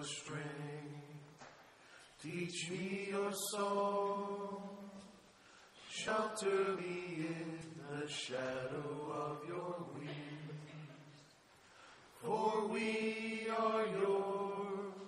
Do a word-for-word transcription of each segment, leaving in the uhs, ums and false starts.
your strength. Teach me your song. Shelter me in the shadow of your wings. For we are your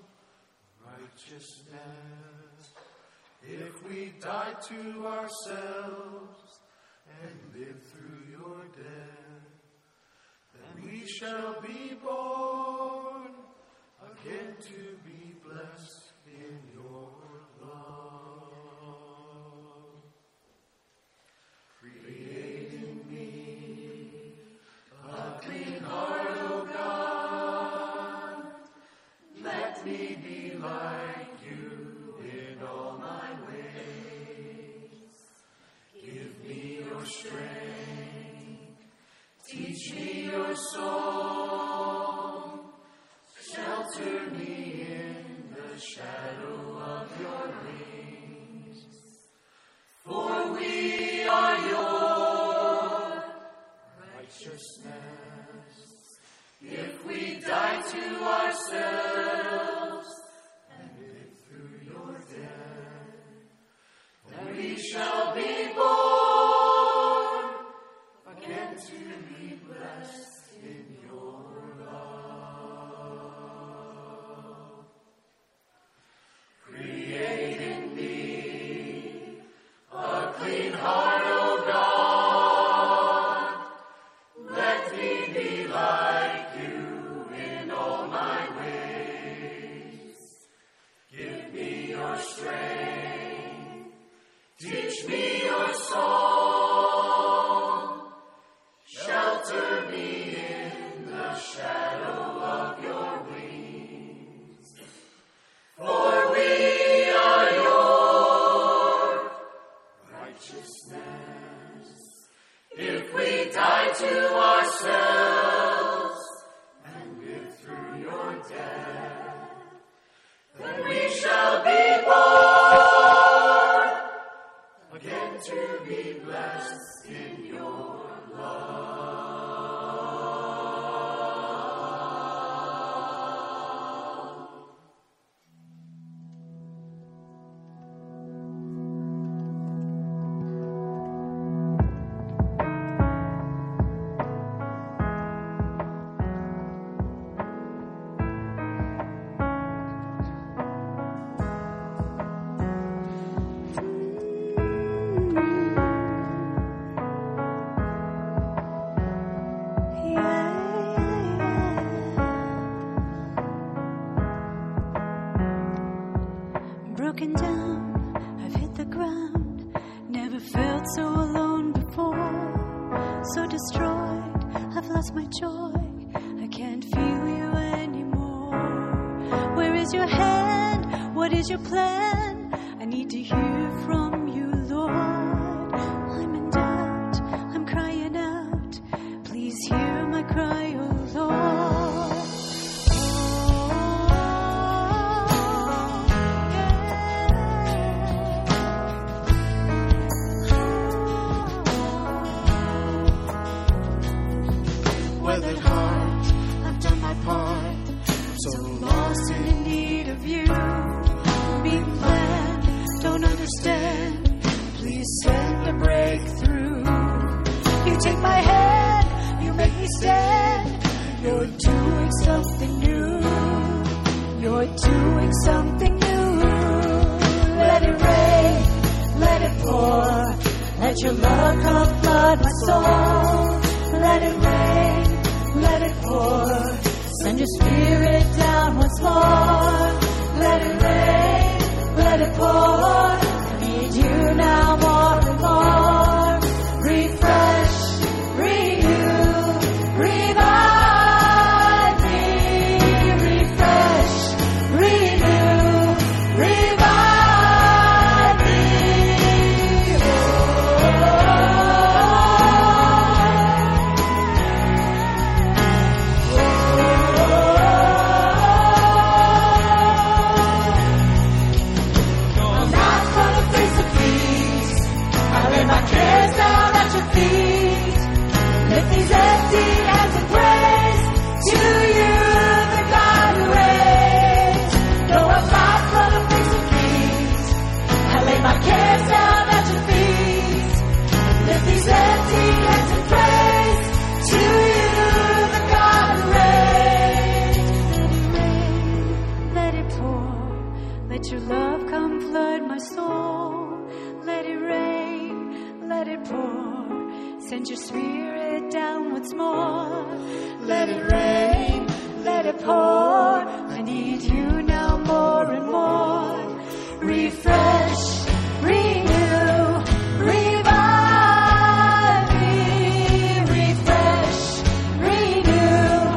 righteousness. If we die to ourselves and live through your death, then we shall be born again to be blessed in your love. Create in me a clean heart, O God. Let me be like you in all my ways. Give me your strength. Teach me your song. Shelter me in the shadow of your wings. For we are your righteousness. If we die to ourselves and live through your death, then we shall be born again to be blessed in your love. Create in me a clean heart, O God. Let me be like you in all my ways. Give me your strength. Teach me your song. Shelter me in the shadow of your wings. For we are your righteousness. If we die to ourselves and live through your death, then we shall be born again to be blessed in your love. Broken down, I've hit the ground. Never felt so alone before. So destroyed, I've lost my joy. I can't feel you anymore. Where is your hand? What is your plan? I need to hear from you, Lord. I'm in doubt, I'm crying out. Please hear my cry, oh Lord. Weathered heart, I've done my part. So lost and in need of you. Being planned, don't understand. Please send a breakthrough. You take my hand, you make me stand. You're doing something new. You're doing something new. Let it rain, let it pour. Let your love come flood my soul. Let it rain, let it pour. Send your spirit down once more. Let it rain, let it pour. I need you now more and more. Refresh, renew, revive me. Refresh, renew, revive me. Oh, oh, oh. let it rain, let it pour. I need you now more and more. Refresh, renew, revive me. Refresh, renew,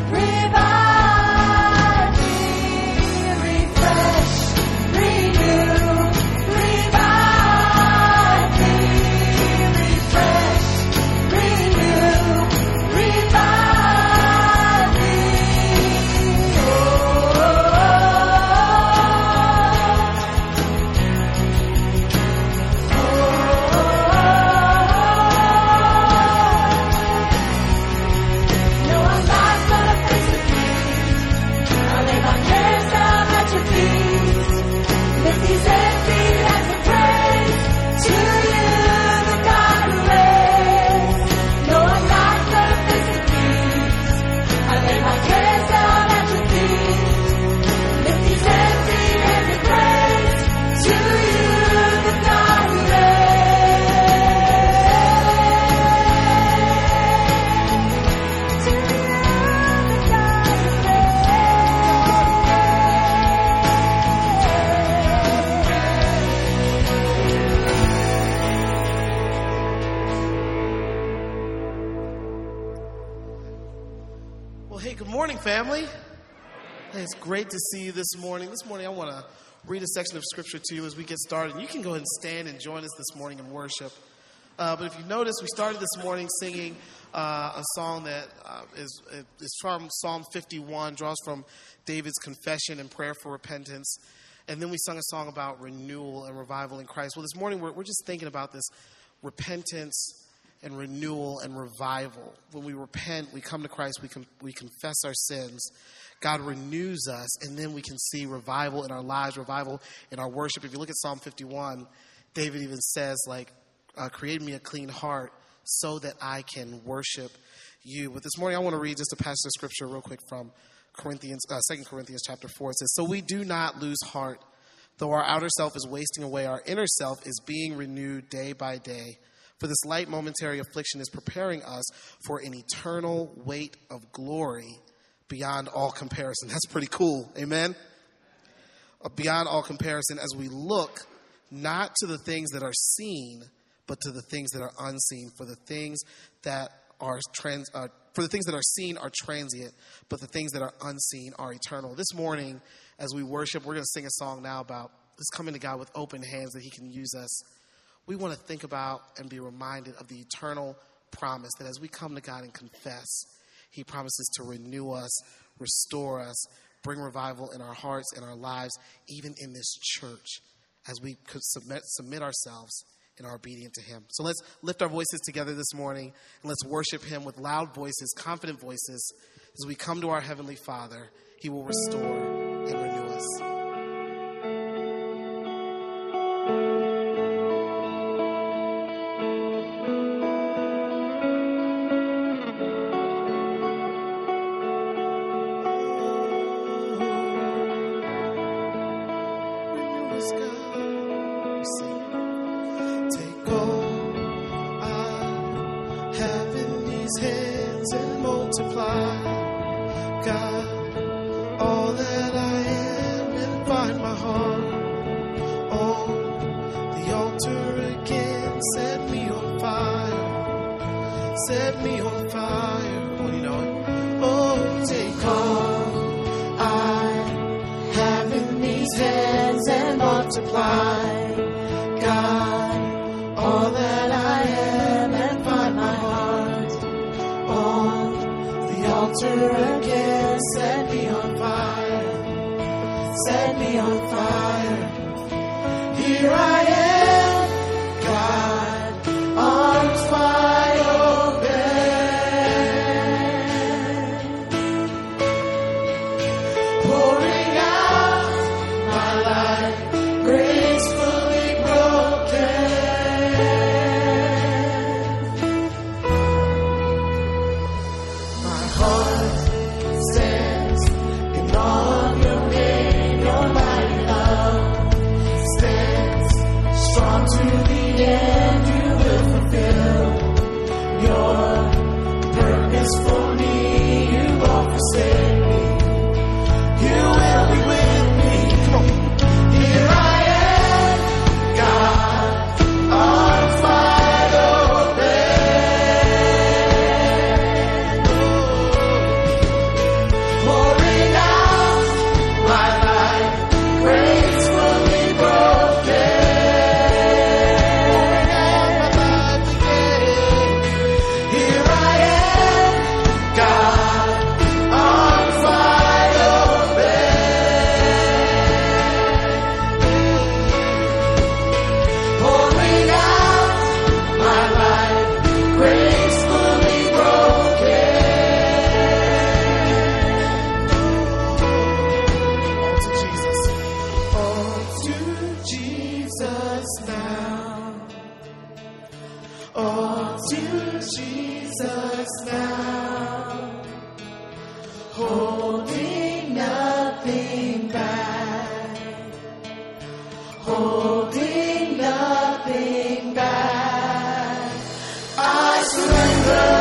revive me. Refresh, renew, revive me. Refresh, renew, revive me. Oh, no, I'm not gonna face defeat. I lay my cares down at your feet. Lift these empty hands of praise to you, the God who reigns. No, I'm not gonna face defeat. I lay my cares down at your feet. Lift these empty hands of praise to you, the God who reigns. To you, the God who Well, hey, good morning, family. Hey, it's great to see you this morning. This morning, I want to read a section of scripture to you as we get started. And you can go ahead and stand and join us this morning in worship. Uh, but if you notice, we started this morning singing uh, a song that uh, is, is from Psalm fifty-one, draws from David's confession and prayer for repentance. And then we sung a song about renewal and revival in Christ. Well, this morning, we're, we're just thinking about this repentance and renewal and revival. When we repent, we come to Christ, we, com- we confess our sins. God renews us, and then we can see revival in our lives, revival in our worship. If you look at Psalm fifty-one, David even says, like, uh, create me a clean heart so that I can worship you. But this morning, I want to read just a passage of scripture real quick from Corinthians, uh, Second Corinthians chapter four. It says, so we do not lose heart. Though our outer self is wasting away, our inner self is being renewed day by day. For this light momentary affliction is preparing us for an eternal weight of glory beyond all comparison. That's pretty cool. Amen? Uh, beyond all comparison, as we look not to the things that are seen, but to the things that are unseen. For the things that are trans, uh, for the things that are seen are transient, but the things that are unseen are eternal. This morning, as we worship, we're going to sing a song now about just coming to God with open hands that He can use us. We want to think about and be reminded of the eternal promise that as we come to God and confess, He promises to renew us, restore us, bring revival in our hearts and our lives, even in this church, as we could submit, submit ourselves and are obedient to Him. So let's lift our voices together this morning and let's worship Him with loud voices, confident voices. As we come to our Heavenly Father, He will restore and renew us. For me, you holding nothing back, holding nothing back. I surrender.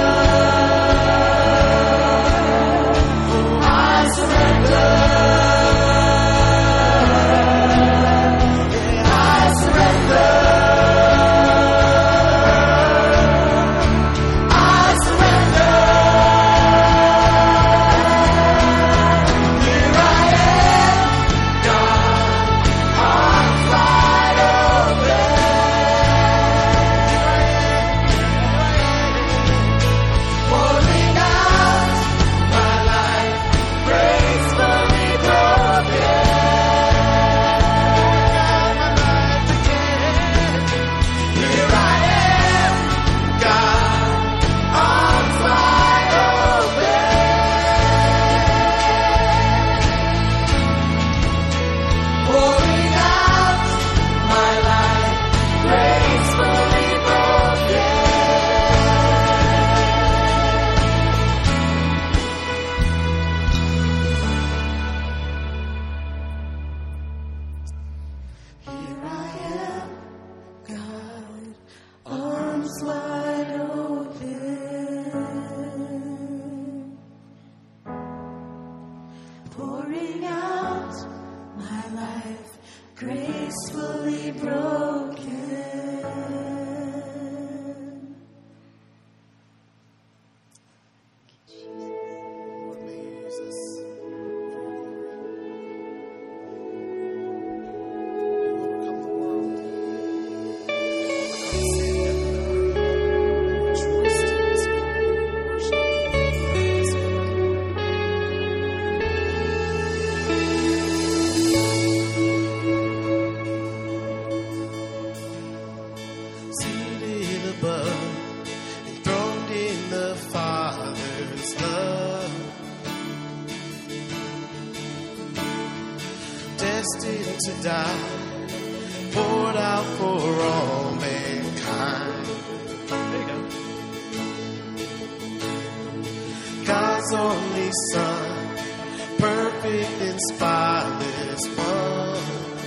Destined to die, poured out for all mankind. There you go. God's only Son, perfect and spotless one.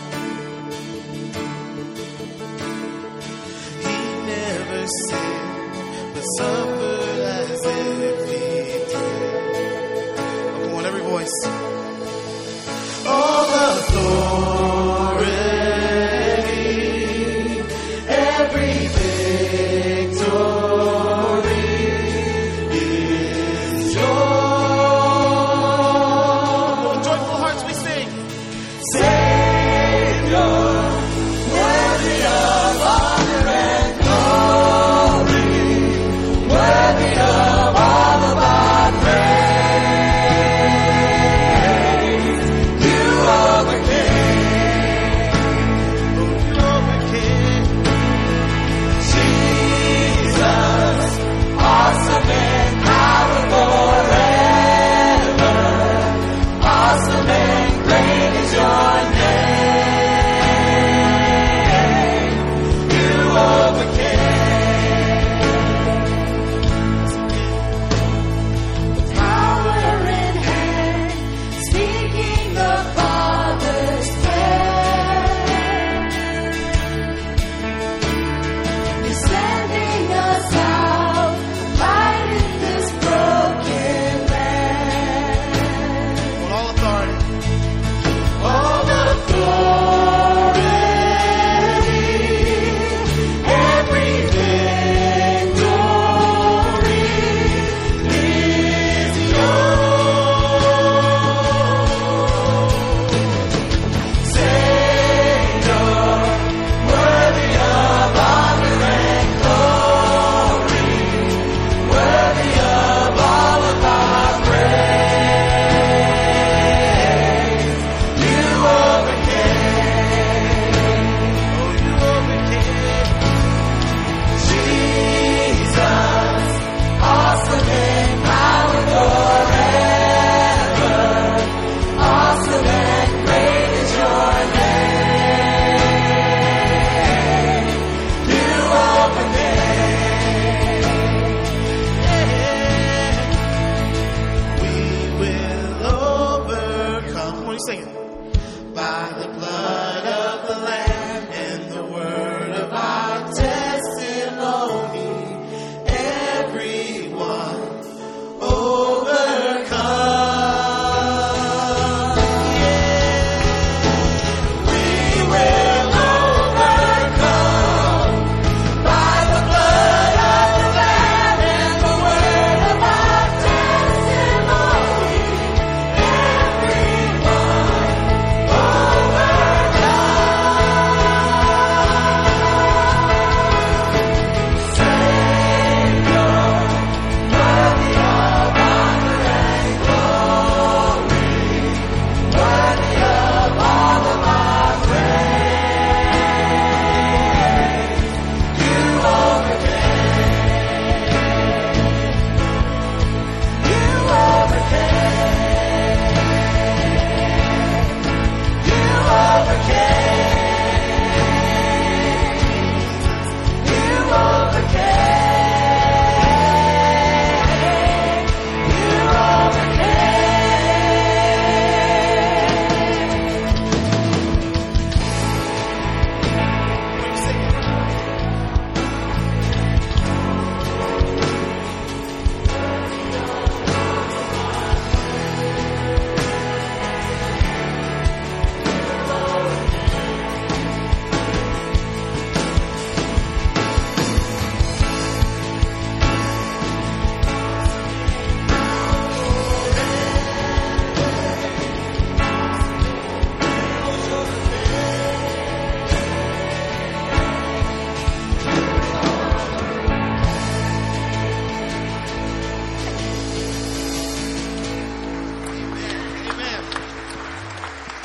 He never sinned, but suffered as if he did. Oh, come on, every voice. All authority, every victory is yours. With joyful hearts we sing. Savior, worthy of honor and glory, worthy of all of our praise.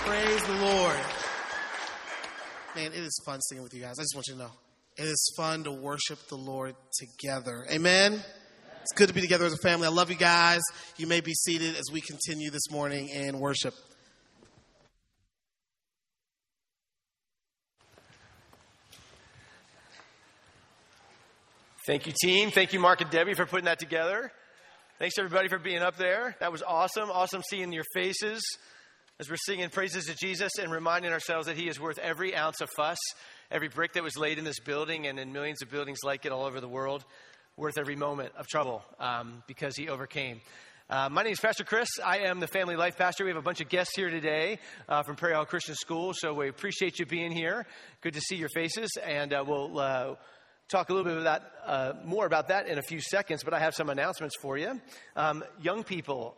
Praise the Lord. Man, it is fun singing with you guys. I just want you to know. It is fun to worship the Lord together. Amen? It's good to be together as a family. I love you guys. You may be seated as we continue this morning in worship. Thank you, team. Thank you, Mark and Debbie, for putting that together. Thanks, everybody, for being up there. That was awesome. Awesome seeing your faces as we're singing praises to Jesus and reminding ourselves that he is worth every ounce of fuss, every brick that was laid in this building and in millions of buildings like it all over the world, worth every moment of trouble um, because he overcame. Uh, my name is Pastor Chris. I am the family life pastor. We have a bunch of guests here today uh, from Prairie Hall Christian School, so we appreciate you being here. Good to see your faces, and uh, we'll uh, talk a little bit about uh, more about that in a few seconds, but I have some announcements for you. Um, young people,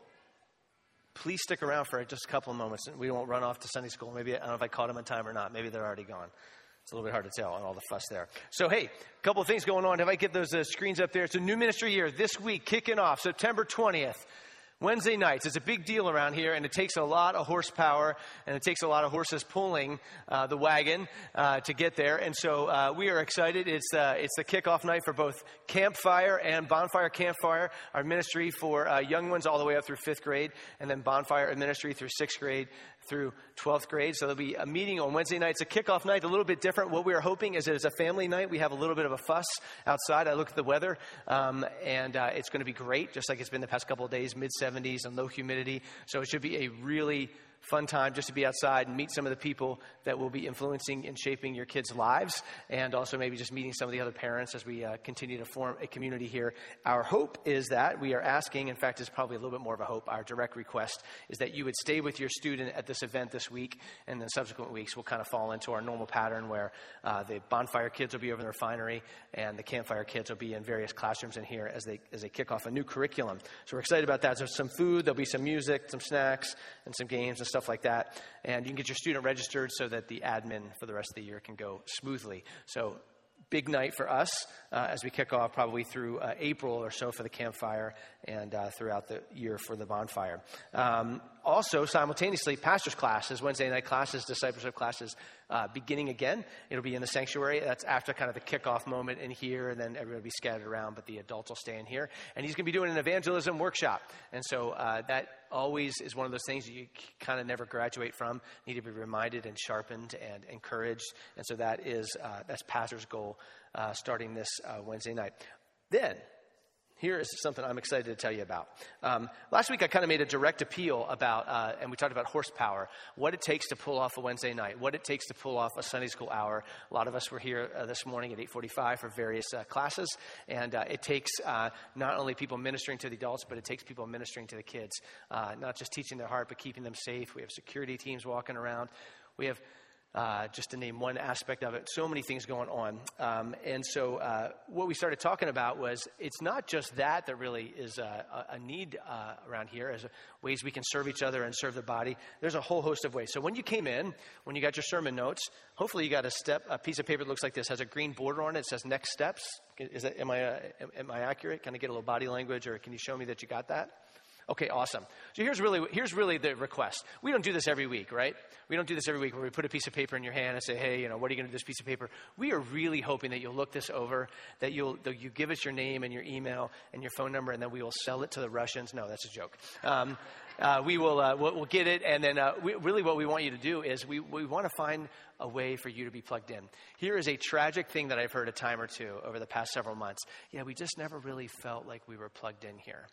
please stick around for just a couple of moments. We won't run off to Sunday school. Maybe, I don't know if I caught them in time or not. Maybe they're already gone. It's a little bit hard to tell on all the fuss there. So, hey, a couple of things going on. If I get those uh, screens up there, it's a new ministry year this week, kicking off September twentieth. Wednesday nights. It's a big deal around here, and it takes a lot of horsepower, and it takes a lot of horses pulling uh, the wagon uh, to get there. And so uh, we are excited. It's uh, it's the kickoff night for both Campfire and Bonfire. Campfire, our ministry for uh, young ones all the way up through fifth grade, and then Bonfire, a ministry through sixth grade through twelfth grade. So there'll be a meeting on Wednesday nights, a kickoff night, a little bit different. What we are hoping is that it's a family night. We have a little bit of a fuss outside. I look at the weather, um, and uh, it's going to be great, just like it's been the past couple of days, mid seventies and low humidity. So it should be a really fun time just to be outside and meet some of the people that will be influencing and shaping your kids' lives, and also maybe just meeting some of the other parents as we uh, continue to form a community here. Our hope is that we are asking, in fact, it's probably a little bit more of a hope, our direct request is that you would stay with your student at this event this week, and then subsequent weeks we'll kind of fall into our normal pattern where uh, the Bonfire kids will be over in the refinery and the Campfire kids will be in various classrooms in here as they as they kick off a new curriculum. So we're excited about that. There's some food, there'll be some music, some snacks, and some games and stuff like that. And you can get your student registered so that the admin for the rest of the year can go smoothly. So big night for us uh, as we kick off probably through uh, April or so for the Campfire and uh, throughout the year for the Bonfire. Um, also, simultaneously, pastor's classes, Wednesday night classes, discipleship classes, uh, beginning again. It'll be in the sanctuary. That's after kind of the kickoff moment in here, and then everybody will be scattered around, but the adults will stay in here. And he's going to be doing an evangelism workshop. And so uh, that always is one of those things that you kind of never graduate from, need to be reminded and sharpened and encouraged. And so that is, uh, that's pastor's goal uh, starting this uh, Wednesday night. Then, here is something I'm excited to tell you about. Um, last week, I kind of made a direct appeal about, uh, and we talked about horsepower, what it takes to pull off a Wednesday night, what it takes to pull off a Sunday school hour. A lot of us were here uh, this morning at eight forty-five for various uh, classes, and uh, it takes uh, not only people ministering to the adults, but it takes people ministering to the kids, uh, not just teaching their heart, but keeping them safe. We have security teams walking around. We have Uh, just to name one aspect of it, so many things going on. Um, and so uh, what we started talking about was it's not just that that really is a, a need uh, around here as ways we can serve each other and serve the body. There's a whole host of ways. So when you came in, when you got your sermon notes, hopefully you got a step, a piece of paper that looks like this, has a green border on it. It says next steps. Is that, am I, uh, am I accurate? Can I get a little body language, or can you show me that you got that? Okay, awesome. So here's really here's really the request. We don't do this every week, right? We don't do this every week where we put a piece of paper in your hand and say, hey, you know, what are you going to do with this piece of paper? We are really hoping that you'll look this over, that you'll that you give us your name and your email and your phone number, and then we will sell it to the Russians. No, that's a joke. Um, uh, we will uh, we'll, we'll get it, and then uh, we, really what we want you to do is we, we want to find a way for you to be plugged in. Here is a tragic thing that I've heard a time or two over the past several months. Yeah, we just never really felt like we were plugged in here.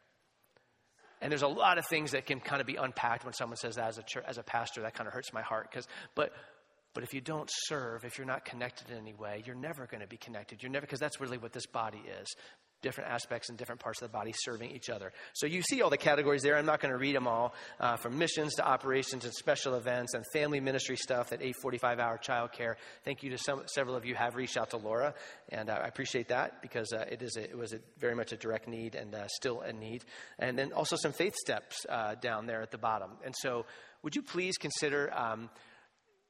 And there's a lot of things that can kind of be unpacked when someone says that as a church, as a pastor. That kind of hurts my heart. Cause, but but if you don't serve, if you're not connected in any way, you're never going to be connected. You're never, because that's really what this body is. Different aspects and different parts of the body serving each other. So you see all the categories there. I'm not going to read them all, uh, from missions to operations and special events and family ministry stuff, that eight forty-five hour childcare. Thank you to some, several of you have reached out to Laura, and uh, I appreciate that, because uh, it is a, it was a, very much a direct need, and uh, still a need. And then also some faith steps uh, down there at the bottom. And so would you please consider um,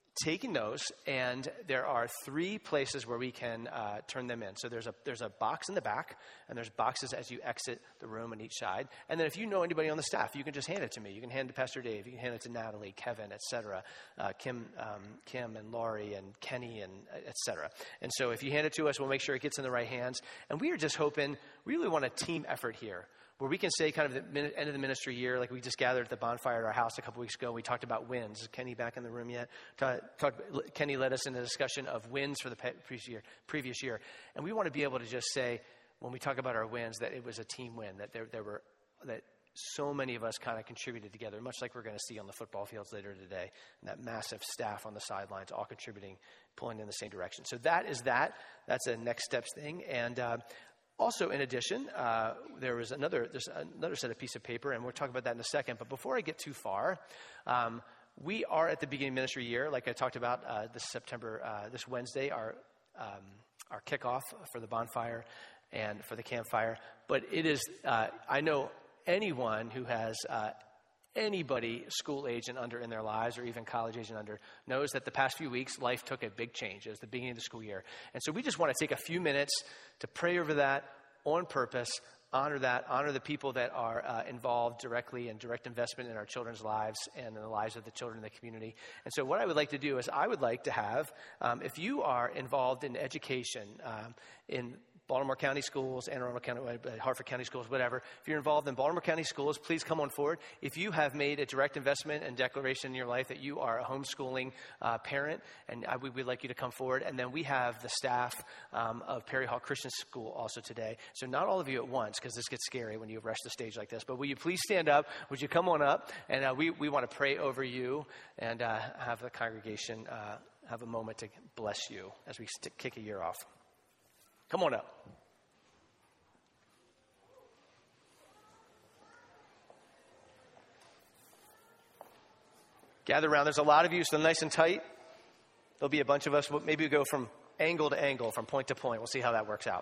taking those, and there are three places where we can uh, turn them in. So there's a there's a box in the back, and there's boxes as you exit the room on each side. And then if you know anybody on the staff, you can just hand it to me. You can hand it to Pastor Dave. You can hand it to Natalie, Kevin, et cetera, uh, Kim, um, Kim and Laurie and Kenny, and et cetera. And so if you hand it to us, we'll make sure it gets in the right hands. And we are just hoping, we really want a team effort here, where we can say kind of the min- end of the ministry year, like we just gathered at the bonfire at our house a couple weeks ago. We talked about wins. Is Kenny back in the room yet? Talk, talk, Kenny led us in a discussion of wins for the pe- previous year, previous year. And we want to be able to just say, when we talk about our wins, that it was a team win, that there, there were, that so many of us kind of contributed together, much like we're going to see on the football fields later today. And that massive staff on the sidelines all contributing, pulling in the same direction. So that is that. That's a next steps thing. And, uh, Also, in addition, uh, there was another there's another set of piece of paper, and we'll talk about that in a second. But before I get too far, um, we are at the beginning of ministry year, like I talked about uh, this September, uh, this Wednesday, our um, our kickoff for the bonfire and for the campfire. But it is, uh, I know anyone who has uh, anybody school age and under in their lives, or even college age and under, knows that the past few weeks, life took a big change. It was the beginning of the school year. And so we just want to take a few minutes to pray over that on purpose, honor that, honor the people that are uh, involved directly in direct investment in our children's lives and in the lives of the children in the community. And so what I would like to do is I would like to have, um, if you are involved in education, um, in Baltimore County Schools, Anne Arundel County, Hartford County Schools, whatever. If you're involved in Baltimore County Schools, please come on forward. If you have made a direct investment and declaration in your life that you are a homeschooling uh, parent, and I, we would like you to come forward. And then we have the staff um, of Perry Hall Christian School also today. So not all of you at once, because this gets scary when you rush the stage like this. But will you please stand up? Would you come on up? And uh, we, we want to pray over you and uh, have the congregation uh, have a moment to bless you as we st- kick a year off. Come on up. Gather around. There's a lot of you, so nice and tight. There'll be a bunch of us. Maybe we go from angle to angle, from point to point. We'll see how that works out.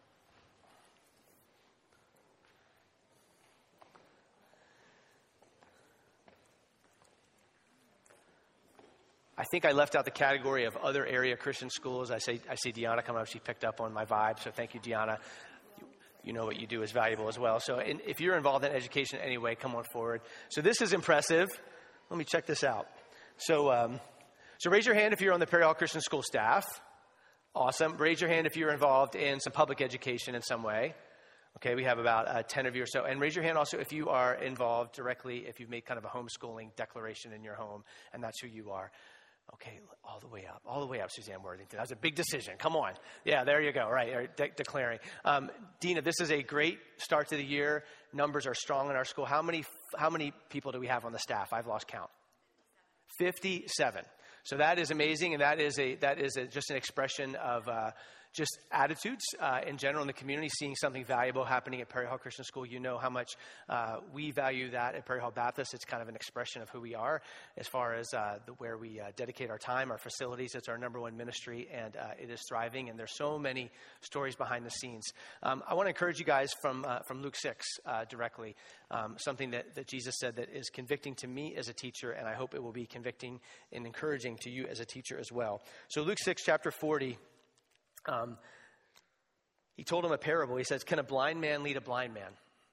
I think I left out the category of other area Christian schools. I say I see Deanna coming up. She picked up on my vibe, so thank you, Deanna. You, you know what you do is valuable as well. So in, if you're involved in education in any way, come on forward. So this is impressive. Let me check this out. So, um, so raise your hand if you're on the Perry Hall Christian School staff. Awesome. Raise your hand if you're involved in some public education in some way. Okay, we have about uh, ten of you or so. And raise your hand also if you are involved directly, if you've made kind of a homeschooling declaration in your home, and that's who you are. Okay, all the way up, all the way up, Suzanne Worthington. That was a big decision. Come on. Yeah, there you go. Right, right de- declaring. Um, Dina, this is a great start to the year. Numbers are strong in our school. How many how many people do we have on the staff? I've lost count. fifty-seven. So that is amazing, and that is a that is a, just an expression of uh, just attitudes uh, in general in the community, seeing something valuable happening at Perry Hall Christian School. You know how much uh, we value that at Perry Hall Baptist. It's kind of an expression of who we are as far as uh, the, where we uh, dedicate our time, our facilities. It's our number one ministry, and uh, it is thriving, and there's so many stories behind the scenes. Um, I want to encourage you guys from uh, from Luke six uh, directly, um, something that, that Jesus said that is convicting to me as a teacher, and I hope it will be convicting and encouraging to you as a teacher as well. So Luke six, chapter forty, Um, he told him a parable. He says, can a blind man lead a blind man?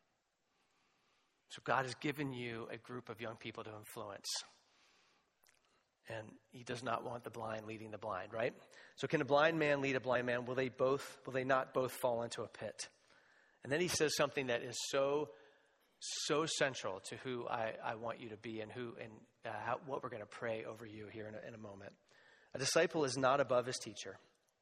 So God has given you a group of young people to influence. And he does not want the blind leading the blind, right? So can a blind man lead a blind man? Will they both, will they not both fall into a pit? And then he says something that is so, so central to who I, I want you to be and who, and uh, how, what we're going to pray over you here in a, in a moment. A disciple is not above his teacher.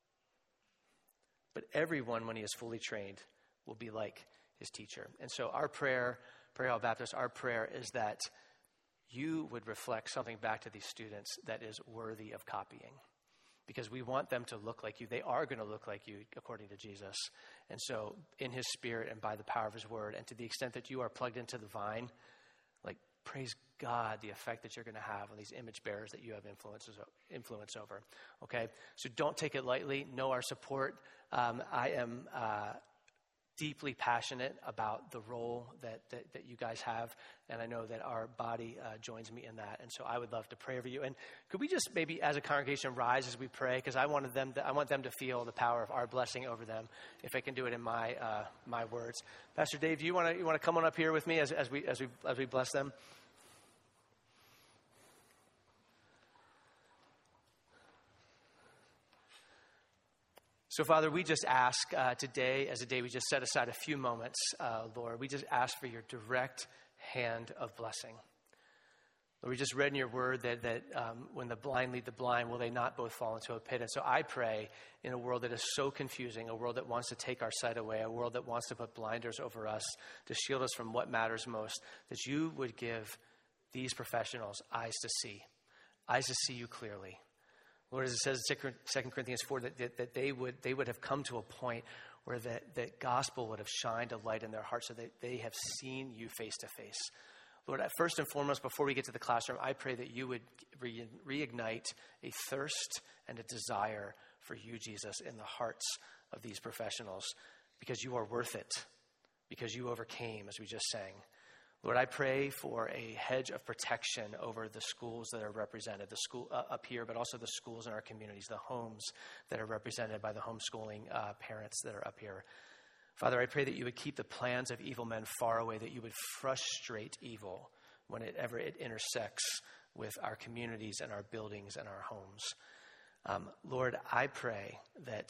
But everyone, when he is fully trained, will be like his teacher. And so our prayer, Perry Hall Baptist, our prayer is that you would reflect something back to these students that is worthy of copying. Because we want them to look like you. They are going to look like you, according to Jesus. And so in his spirit and by the power of his word, and to the extent that you are plugged into the vine, like, praise God, the effect that you're going to have on these image bearers that you have influences, influence over. Okay? So don't take it lightly. Know our support. Um, I am uh, deeply passionate about the role that, that, that you guys have, and I know that our body uh, joins me in that. And so I would love to pray over you. And could we just maybe, as a congregation, rise as we pray? Because I wanted them, to, I want them to feel the power of our blessing over them. If I can do it in my uh, my words, Pastor Dave, you want to you want to come on up here with me as as we as we as we bless them? So, Father, we just ask uh, today, as a day we just set aside a few moments, uh, Lord, we just ask for your direct hand of blessing. Lord, we just read in your word that, that um, when the blind lead the blind, will they not both fall into a pit? And so I pray in a world that is so confusing, a world that wants to take our sight away, a world that wants to put blinders over us to shield us from what matters most, that you would give these professionals eyes to see, eyes to see you clearly. Lord, as it says in Second Corinthians four, that, that, that they would they would have come to a point where that, that gospel would have shined a light in their hearts so that they have seen you face to face. Lord, first and foremost, before we get to the classroom, I pray that you would re- reignite a thirst and a desire for you, Jesus, in the hearts of these professionals, because you are worth it, because you overcame, as we just sang. Lord, I pray for a hedge of protection over the schools that are represented, the school uh, up here, but also the schools in our communities, the homes that are represented by the homeschooling uh, parents that are up here. Father, I pray that you would keep the plans of evil men far away, that you would frustrate evil whenever it intersects with our communities and our buildings and our homes. Um, Lord, I pray that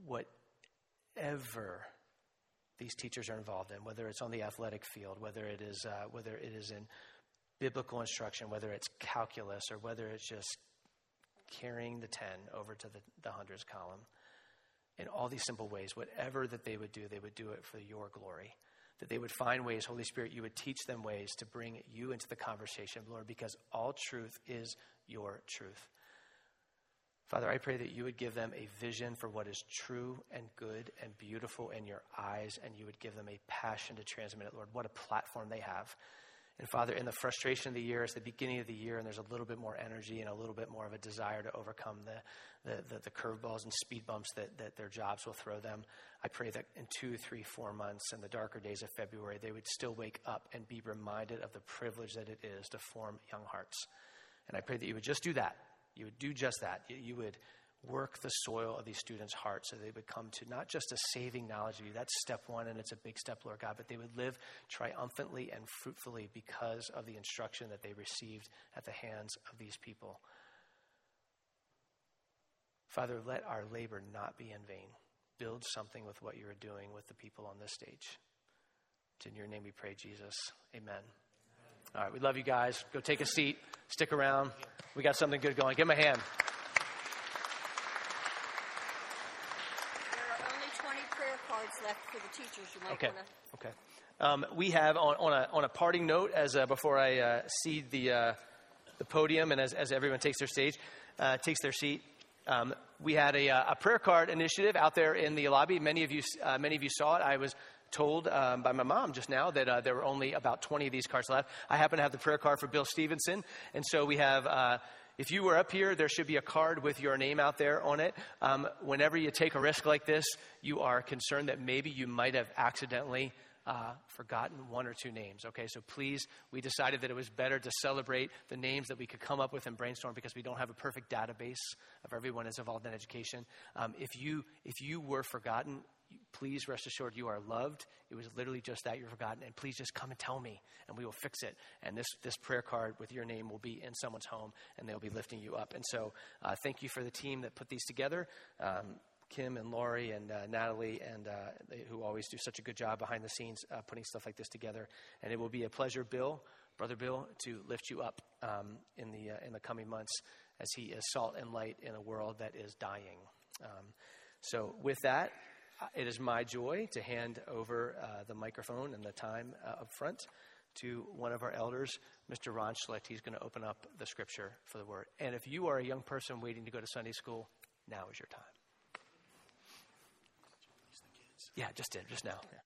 whatever these teachers are involved in, whether it's on the athletic field, whether it is uh, whether it is in biblical instruction, whether it's calculus, or whether it's just carrying the ten over to the, the hundreds column, in all these simple ways, whatever that they would do, they would do it for your glory. That they would find ways, Holy Spirit, you would teach them ways to bring you into the conversation, Lord, because all truth is your truth. Father, I pray that you would give them a vision for what is true and good and beautiful in your eyes, and you would give them a passion to transmit it, Lord. What a platform they have. And Father, in the frustration of the year, it's the beginning of the year, and there's a little bit more energy and a little bit more of a desire to overcome the the, the, the curveballs and speed bumps that, that their jobs will throw them. I pray that in two, three, four months, in the darker days of February, they would still wake up and be reminded of the privilege that it is to form young hearts. And I pray that you would just do that. You would do just that. You would work the soil of these students' hearts so they would come to not just a saving knowledge of you. That's step one, and it's a big step, Lord God, but they would live triumphantly and fruitfully because of the instruction that they received at the hands of these people. Father, let our labor not be in vain. Build something with what you are doing with the people on this stage. It's in your name we pray, Jesus. Amen. All right, we love you guys. Go take a seat. Stick around. We got something good going. Give them a hand. There are only twenty prayer cards left for the teachers. You might Okay. want to. Okay. Um, we have on, on a on a parting note, as uh, before I uh, cede the uh, the podium, and as as everyone takes their stage, uh, takes their seat. Um, we had a, a prayer card initiative out there in the lobby. Many of you uh, many of you saw it. I was told um, by my mom just now that uh, there were only about twenty of these cards left. I happen to have the prayer card for Bill Stevenson, and so we have, uh, if you were up here, there should be a card with your name out there on it. Um, whenever you take a risk like this, you are concerned that maybe you might have accidentally uh, forgotten one or two names, okay? So please, we decided that it was better to celebrate the names that we could come up with and brainstorm, because we don't have a perfect database of everyone that's involved in education. Um, if you if you were forgotten, please rest assured you are loved. It was literally just that, you're forgotten. And please just come and tell me, and we will fix it. And this, this prayer card with your name will be in someone's home, and they'll be lifting you up. And so uh, thank you for the team that put these together, um, Kim and Laurie and uh, Natalie, and uh, they, who always do such a good job behind the scenes uh, putting stuff like this together. And it will be a pleasure, Bill, Brother Bill, to lift you up um, in the uh, in the coming months as he is salt and light in a world that is dying. Um, so with that, it is my joy to hand over uh, the microphone and the time uh, up front to one of our elders, Mister Ron Schlicht. He's going to open up the scripture for the word. And if you are a young person waiting to go to Sunday school, now is your time. Yeah, just did, just now. Yeah.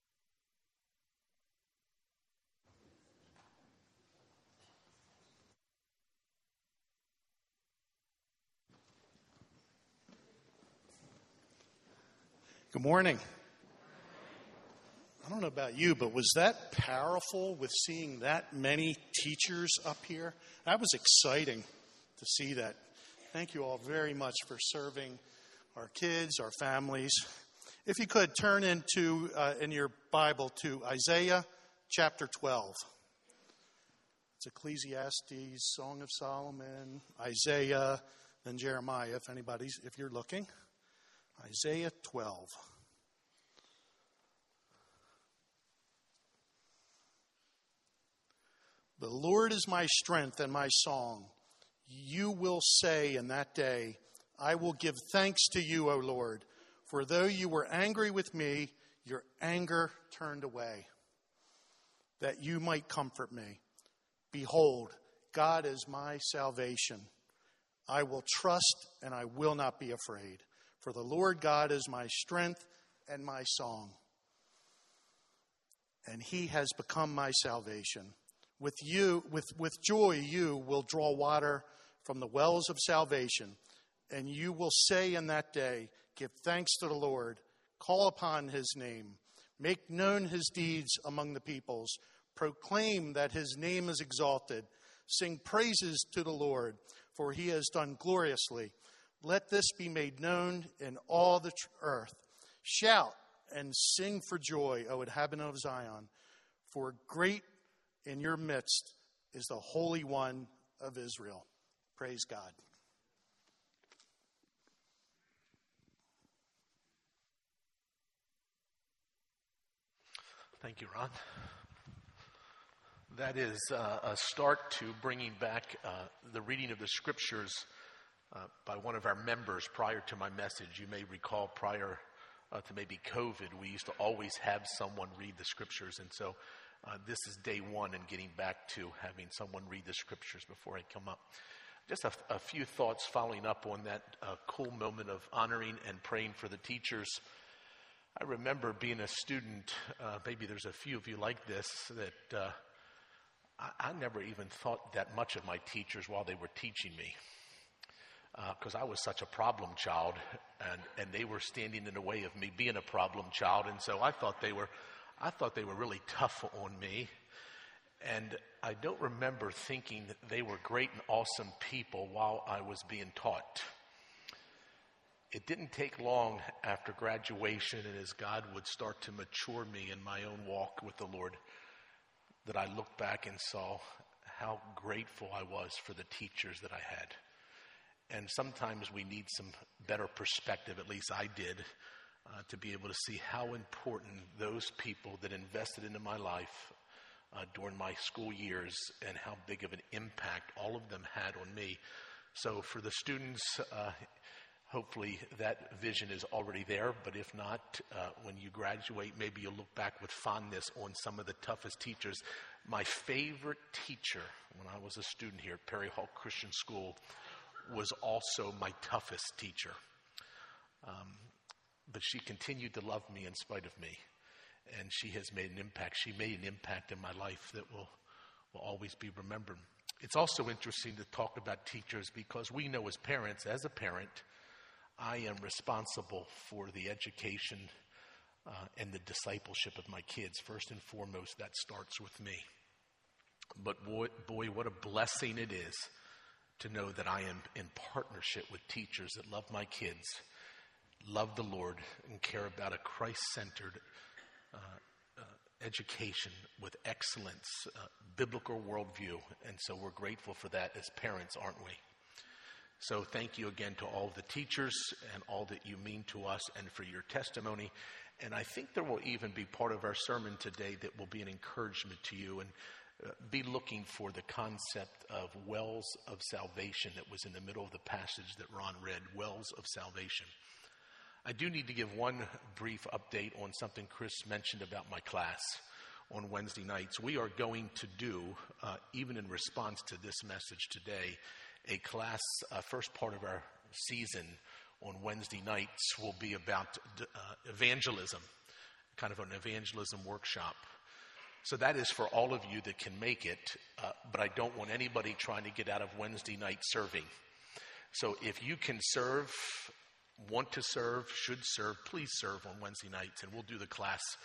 Good morning. don't know about you, but was that powerful with seeing that many teachers up here? That was exciting to see that. Thank you all very much for serving our kids, our families. If you could turn into uh, in your Bible to Isaiah chapter twelve. It's Ecclesiastes, Song of Solomon, Isaiah, then Jeremiah, if anybody's, if you're looking. Isaiah twelve. The Lord is my strength and my song. You will say in that day, I will give thanks to you, O Lord, for though you were angry with me, your anger turned away, that you might comfort me. Behold, God is my salvation. I will trust and I will not be afraid, for the Lord God is my strength and my song, and he has become my salvation. With you, with, with joy, you will draw water from the wells of salvation, and you will say in that day, give thanks to the Lord, call upon his name, make known his deeds among the peoples, proclaim that his name is exalted, sing praises to the Lord, for he has done gloriously. Let this be made known in all the earth. Shout and sing for joy, O inhabitant of Zion, for great in your midst is the Holy One of Israel. Praise God. Thank you, Ron. That is uh, a start to bringing back uh, the reading of the scriptures uh, by one of our members prior to my message. You may recall prior uh, to maybe COVID, we used to always have someone read the scriptures, and so Uh, this is day one and getting back to having someone read the scriptures before I come up. Just a, a few thoughts following up on that uh, cool moment of honoring and praying for the teachers. I remember being a student, uh, maybe there's a few of you like this, that uh, I, I never even thought that much of my teachers while they were teaching me. Because uh, I was such a problem child, and, and they were standing in the way of me being a problem child, and so I thought they were I thought they were really tough on me, and I don't remember thinking that they were great and awesome people while I was being taught. It didn't take long after graduation and as God would start to mature me in my own walk with the Lord that I looked back and saw how grateful I was for the teachers that I had. And sometimes we need some better perspective, at least I did, Uh, to be able to see how important those people that invested into my life uh, during my school years and how big of an impact all of them had on me. So for the students, uh, hopefully that vision is already there, but if not, uh, when you graduate, maybe you'll look back with fondness on some of the toughest teachers. My favorite teacher when I was a student here at Perry Hall Christian School was also my toughest teacher. Um, But she continued to love me in spite of me. And she has made an impact. She made an impact in my life that will, will always be remembered. It's also interesting to talk about teachers because we know as parents, as a parent, I am responsible for the education uh, and the discipleship of my kids. First and foremost, that starts with me. But boy, boy, what a blessing it is to know that I am in partnership with teachers that love my kids, love the Lord, and care about a Christ-centered uh, uh, education with excellence, uh, biblical worldview. And so we're grateful for that as parents, aren't we? So thank you again to all the teachers and all that you mean to us and for your testimony. And I think there will even be part of our sermon today that will be an encouragement to you, and uh, be looking for the concept of wells of salvation that was in the middle of the passage that Ron read, wells of salvation. I do need to give one brief update on something Chris mentioned about my class on Wednesday nights. We are going to do, uh, even in response to this message today, a class, uh, first part of our season on Wednesday nights will be about uh, evangelism, kind of an evangelism workshop. So that is for all of you that can make it, uh, but I don't want anybody trying to get out of Wednesday night serving. So if you can serve, want to serve, should serve, please serve on Wednesday nights, and we'll do the class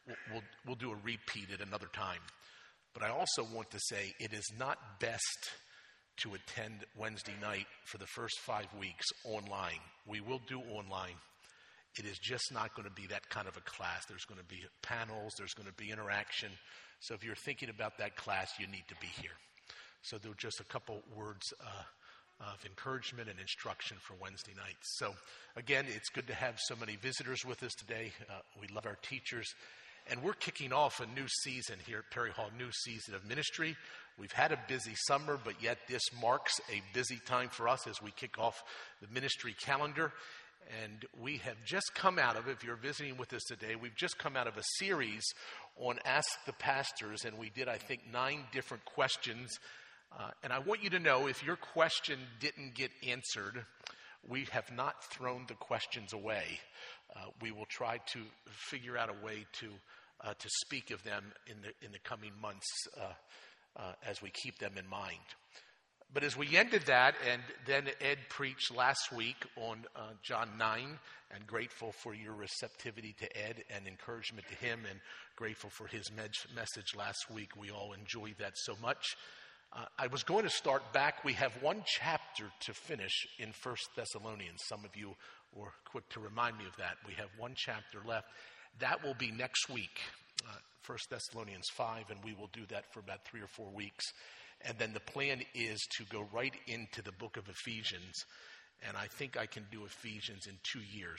we'll, we'll, we'll do a repeat at another time. But I also want to say it is not best to attend Wednesday night for the first five weeks online. We will do online. It is just not going to be that kind of a class. There's going to be panels. There's going to be interaction. So if you're thinking about that class, you need to be here. So there were just a couple words uh, of encouragement and instruction for Wednesday nights. So again, it's good to have so many visitors with us today. Uh, we love our teachers. And we're kicking off a new season here at Perry Hall, new season of ministry. We've had a busy summer, but yet this marks a busy time for us as we kick off the ministry calendar. And we have just come out of, if you're visiting with us today, we've just come out of a series on Ask the Pastors, and we did, I think, nine different questions. Uh, and I want you to know, if your question didn't get answered, we have not thrown the questions away. Uh, we will try to figure out a way to uh, to speak of them in the in the coming months uh, uh, as we keep them in mind. But as we ended that, and then Ed preached last week on uh, John nine, and grateful for your receptivity to Ed and encouragement to him, and grateful for his med- message last week. We all enjoyed that so much. Uh, I was going to start back. We have one chapter to finish in First Thessalonians. Some of you were quick to remind me of that. We have one chapter left. That will be next week, uh, First Thessalonians five, and we will do that for about three or four weeks. And then the plan is to go right into the book of Ephesians, and I think I can do Ephesians in two years.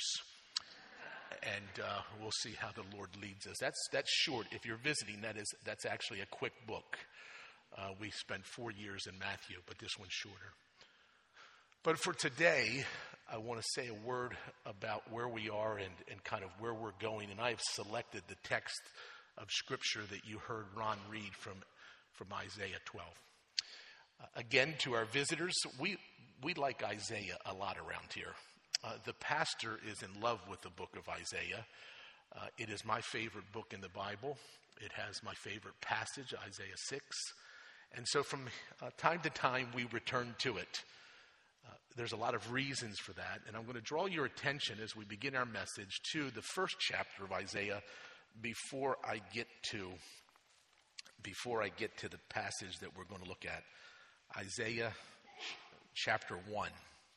And uh, we'll see how the Lord leads us. That's that's short. If you're visiting, that is that's actually a quick book. Uh, we spent four years in Matthew, but this one's shorter. But for today, I want to say a word about where we are and, and kind of where we're going. And I've selected the text of Scripture that you heard Ron read from, from Isaiah twelve. Uh, again, to our visitors, we, we like Isaiah a lot around here. Uh, the pastor is in love with the book of Isaiah. Uh, it is my favorite book in the Bible. It has my favorite passage, Isaiah six. And so from uh, time to time, we return to it. Uh, there's a lot of reasons for that. And I'm going to draw your attention as we begin our message to the first chapter of Isaiah before I get to, before I get to the passage that we're going to look at. Isaiah chapter one.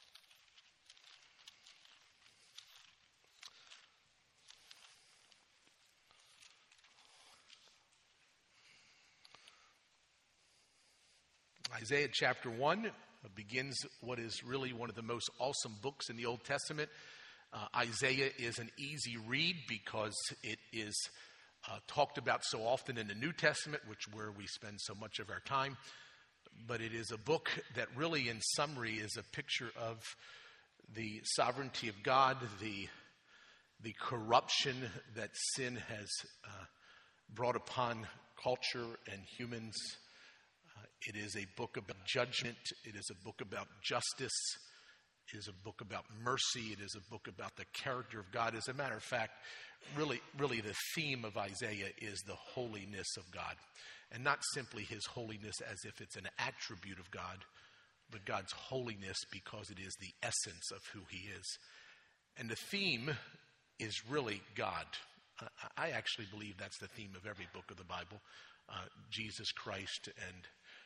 Isaiah chapter one begins what is really one of the most awesome books in the Old Testament. Uh, Isaiah is an easy read because it is uh, talked about so often in the New Testament, which where we spend so much of our time. But it is a book that really, in summary, is a picture of the sovereignty of God, the the corruption that sin has uh, brought upon culture and humans. It is a book about judgment. It is a book about justice. It is a book about mercy. It is a book about the character of God. As a matter of fact, really, really the theme of Isaiah is the holiness of God. And not simply his holiness as if it's an attribute of God, but God's holiness because it is the essence of who he is. And the theme is really God. I actually believe that's the theme of every book of the Bible. Uh, Jesus Christ and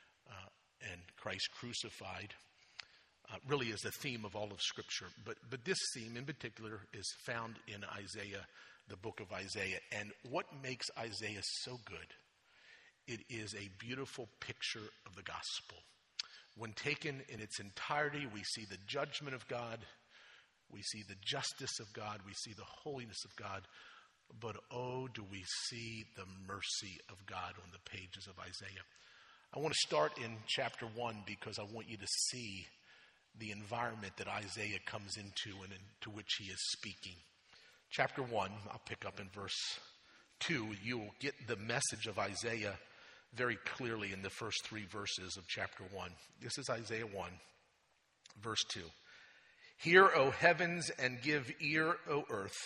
Uh, and Christ crucified uh, really is the theme of all of Scripture. But but this theme in particular is found in Isaiah, the book of Isaiah. And what makes Isaiah so good? It is a beautiful picture of the gospel. When taken in its entirety, we see the judgment of God. We see the justice of God. We see the holiness of God. But oh, do we see the mercy of God on the pages of Isaiah. I want to start in chapter one because I want you to see the environment that Isaiah comes into and into which he is speaking. Chapter one, I'll pick up in verse two. You will get the message of Isaiah very clearly in the first three verses of chapter one. This is Isaiah one, verse two. Hear, O heavens, and give ear, O earth,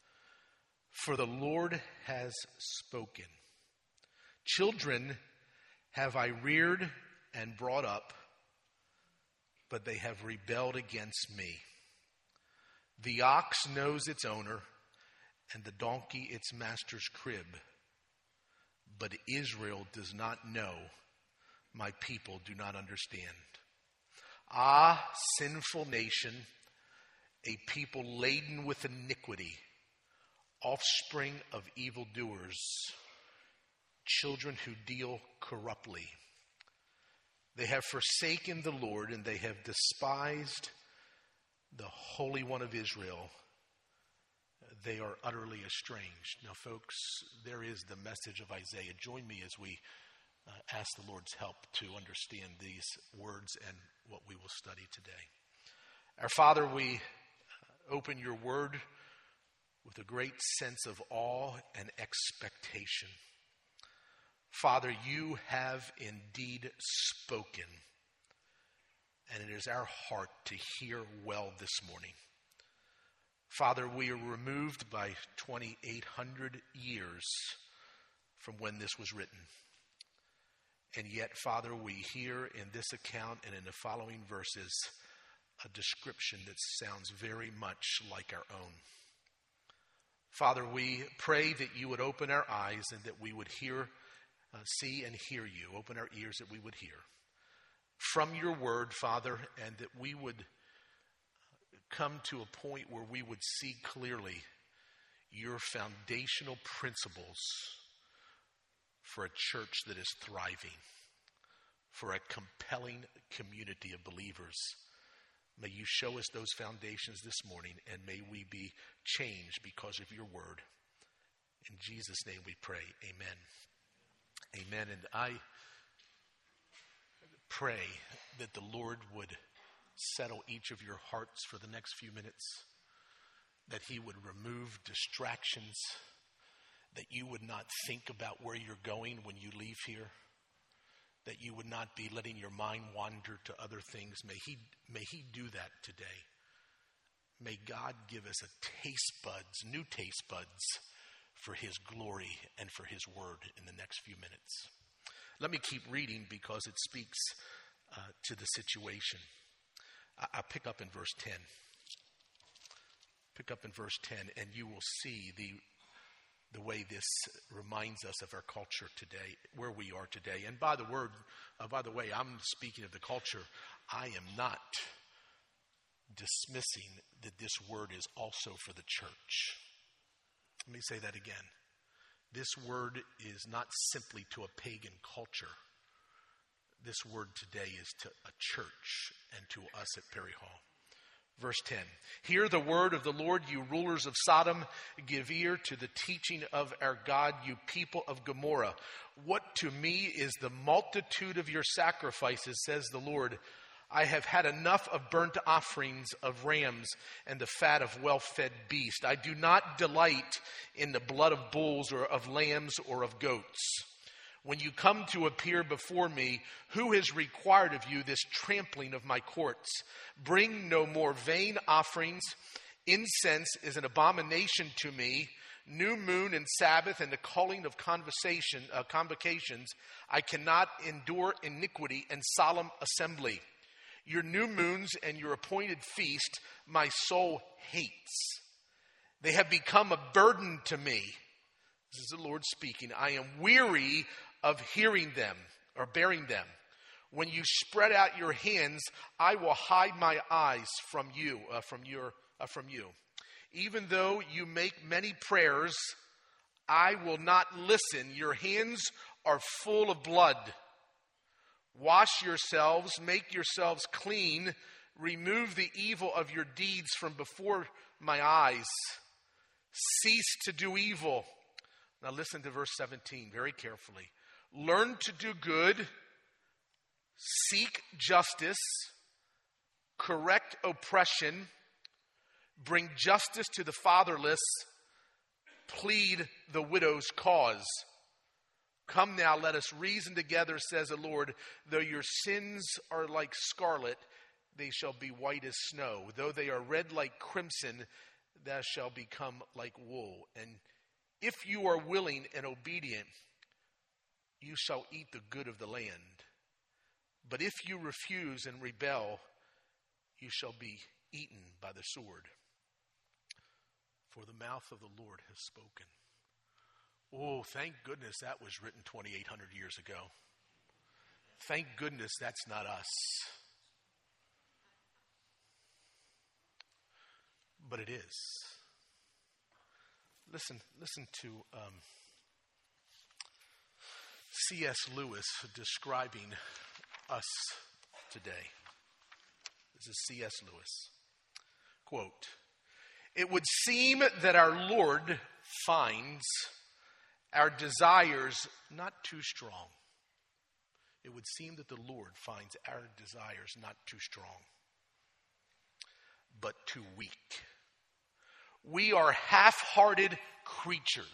for the Lord has spoken. Children have I reared and brought up, but they have rebelled against me. The ox knows its owner, and the donkey its master's crib, but Israel does not know. My people do not understand. Ah, sinful nation, a people laden with iniquity, offspring of evildoers, children who deal corruptly. They have forsaken the Lord, and they have despised the Holy One of Israel. They are utterly estranged. Now, folks, there is the message of Isaiah. Join me as we uh, ask the Lord's help to understand these words and what we will study today. Our Father, we open your word with a great sense of awe and expectation. Father, you have indeed spoken, and it is our heart to hear well this morning. Father, we are removed by twenty-eight hundred years from when this was written. And yet, Father, we hear in this account and in the following verses a description that sounds very much like our own. Father, we pray that you would open our eyes and that we would hear Uh, see and hear you. Open our ears that we would hear from your word, Father, and that we would come to a point where we would see clearly your foundational principles for a church that is thriving, for a compelling community of believers. May you show us those foundations this morning, and may we be changed because of your word. In Jesus' name we pray. Amen. Amen. And I pray that the Lord would settle each of your hearts for the next few minutes, that he would remove distractions, that you would not think about where you're going when you leave here, that you would not be letting your mind wander to other things. May he, may he do that today. May God give us a taste buds, new taste buds, for his glory and for his word in the next few minutes. Let me keep reading because it speaks uh, to the situation. I, I'll pick up in verse ten. Pick up in verse ten, and you will see the the way this reminds us of our culture today, where we are today. And by the word, uh, by the way, I'm speaking of the culture. I am not dismissing that this word is also for the church. Let me say that again. This word is not simply to a pagan culture. This word today is to a church and to us at Perry Hall. Verse ten. Hear the word of the Lord, you rulers of Sodom. Give ear to the teaching of our God, you people of Gomorrah. What to me is the multitude of your sacrifices, says the Lord. I have had enough of burnt offerings of rams and the fat of well-fed beasts. I do not delight in the blood of bulls or of lambs or of goats. When you come to appear before me, who has required of you this trampling of my courts? Bring no more vain offerings. Incense is an abomination to me. New moon and Sabbath and the calling of conversation, uh, convocations. I cannot endure iniquity and solemn assembly. Your new moons and your appointed feast, my soul hates. They have become a burden to me. This is the Lord speaking. I am weary of hearing them or bearing them. When you spread out your hands, I will hide my eyes from you, uh, from your, uh, from you. Even though you make many prayers, I will not listen. Your hands are full of blood. Wash yourselves, make yourselves clean, remove the evil of your deeds from before my eyes. Cease to do evil. Now listen to verse seventeen very carefully. Learn to do good, seek justice, correct oppression, bring justice to the fatherless, plead the widow's cause. Come now, let us reason together, says the Lord. Though your sins are like scarlet, they shall be white as snow. Though they are red like crimson, they shall become like wool. And if you are willing and obedient, you shall eat the good of the land. But if you refuse and rebel, you shall be eaten by the sword. For the mouth of the Lord has spoken. Oh, thank goodness that was written twenty-eight hundred years ago. Thank goodness that's not us. But it is. Listen, listen to um, C S Lewis describing us today. This is C S Lewis. Quote, "It would seem that our Lord finds our desires not too strong. It would seem that the Lord finds our desires not too strong, but too weak. We are half-hearted creatures.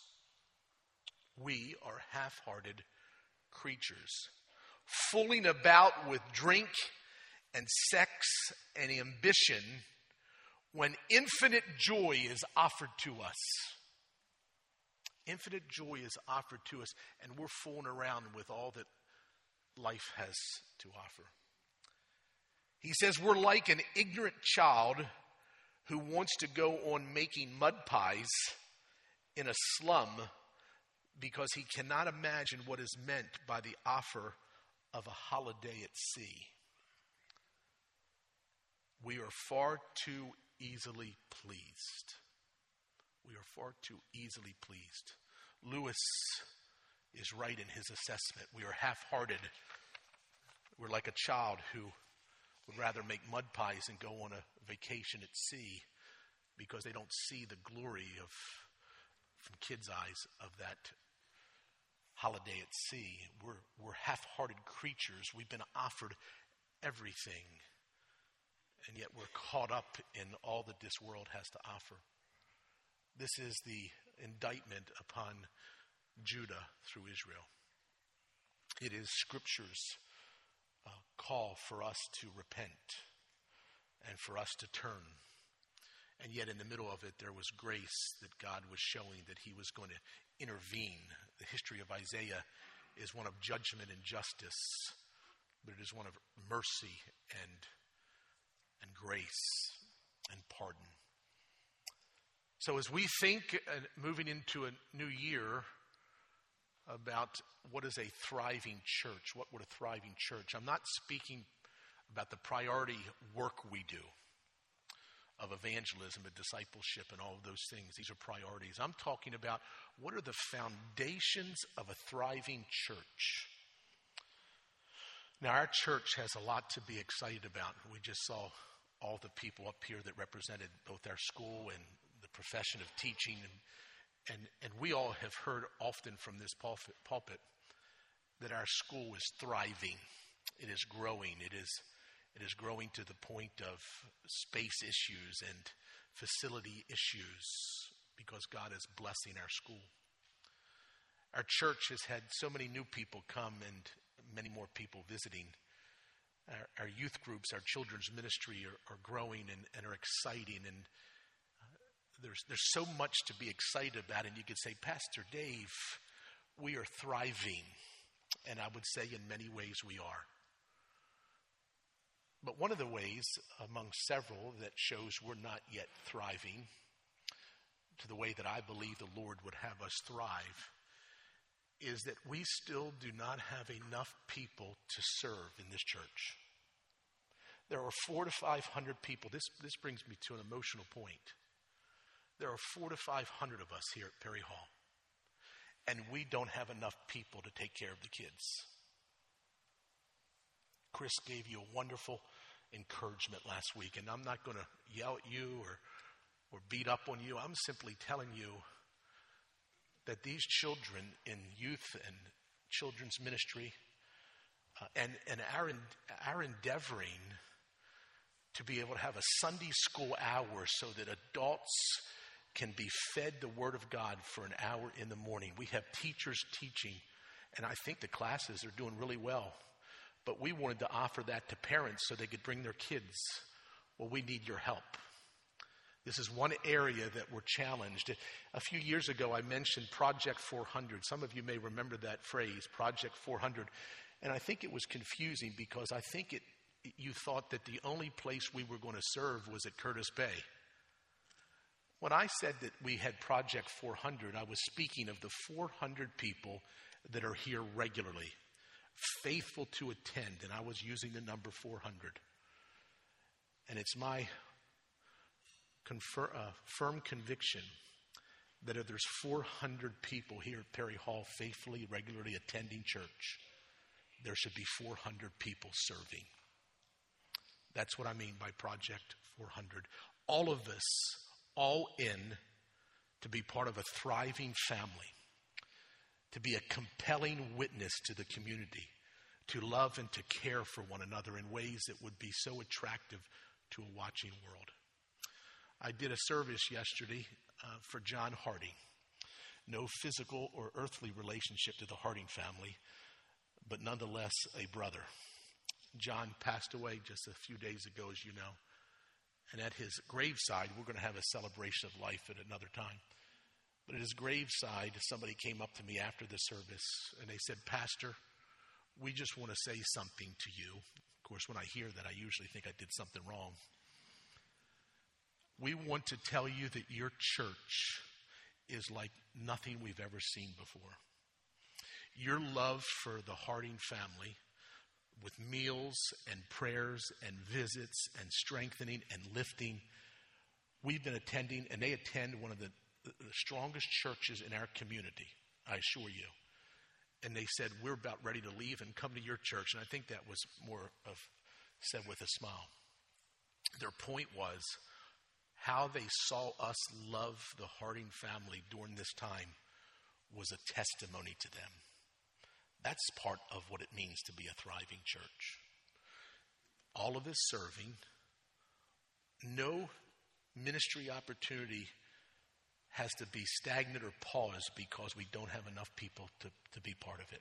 We are half-hearted creatures, fooling about with drink and sex and ambition when infinite joy is offered to us. Infinite joy is offered to us, and we're fooling around with all that life has to offer." He says we're like an ignorant child who wants to go on making mud pies in a slum because he cannot imagine what is meant by the offer of a holiday at sea. We are far too easily pleased. We are far too easily pleased. Lewis is right in his assessment. We are half-hearted. We're like a child who would rather make mud pies and go on a vacation at sea because they don't see the glory of, from kids' eyes, of that holiday at sea. We're, we're half-hearted creatures. We've been offered everything, and yet we're caught up in all that this world has to offer. This is the indictment upon Judah through Israel. It is Scripture's uh, call for us to repent and for us to turn. And yet in the middle of it, there was grace that God was showing that he was going to intervene. The history of Isaiah is one of judgment and justice, but it is one of mercy and, and grace and pardon. So as we think, uh, moving into a new year, about what is a thriving church, what would a thriving church? I'm not speaking about the priority work we do of evangelism and discipleship and all of those things. These are priorities. I'm talking about what are the foundations of a thriving church. Now, our church has a lot to be excited about. We just saw all the people up here that represented both our school and the profession of teaching, and and, and we all have heard often from this pulpit, pulpit that our school is thriving. It is growing. It is it is growing to the point of space issues and facility issues because God is blessing our school. Our church has had so many new people come and many more people visiting. Our, our youth groups, our children's ministry are, are growing and, and are exciting, and There's there's so much to be excited about, and you could say, Pastor Dave, we are thriving. And I would say in many ways we are. But one of the ways, among several, that shows we're not yet thriving to the way that I believe the Lord would have us thrive, is that we still do not have enough people to serve in this church. There are four to five hundred people. This, this brings me to an emotional point. There are four to five hundred of us here at Perry Hall, and we don't have enough people to take care of the kids. Chris gave you a wonderful encouragement last week, and I'm not going to yell at you or, or beat up on you. I'm simply telling you that these children in youth and children's ministry uh, and, and our, our endeavoring to be able to have a Sunday school hour so that adults can be fed the Word of God for an hour in the morning. We have teachers teaching, and I think the classes are doing really well. But we wanted to offer that to parents so they could bring their kids. Well, we need your help. This is one area that we're challenged. A few years ago, I mentioned Project four hundred. Some of you may remember that phrase, Project four hundred. And I think it was confusing because I think it you thought that the only place we were going to serve was at Curtis Bay. When I said that we had Project four hundred, I was speaking of the four hundred people that are here regularly, faithful to attend, and I was using the number four hundred. And it's my confer, uh, firm conviction that if there's four hundred people here at Perry Hall faithfully, regularly attending church, there should be four hundred people serving. That's what I mean by Project four hundred. All of us, all in to be part of a thriving family, to be a compelling witness to the community, to love and to care for one another in ways that would be so attractive to a watching world. I did a service yesterday uh, for John Harding. No physical or earthly relationship to the Harding family, but nonetheless a brother. John passed away just a few days ago, as you know. And at his graveside, we're going to have a celebration of life at another time. But at his graveside, somebody came up to me after the service and they said, "Pastor, we just want to say something to you." Of course, when I hear that, I usually think I did something wrong. "We want to tell you that your church is like nothing we've ever seen before. Your love for the Harding family, with meals and prayers and visits and strengthening and lifting. We've been attending, and they attend one of the, the strongest churches in our community, I assure you." And they said, "We're about ready to leave and come to your church." And I think that was more of said with a smile. Their point was how they saw us love the Harding family during this time was a testimony to them. That's part of what it means to be a thriving church. All of us serving. No ministry opportunity has to be stagnant or paused because we don't have enough people to, to be part of it.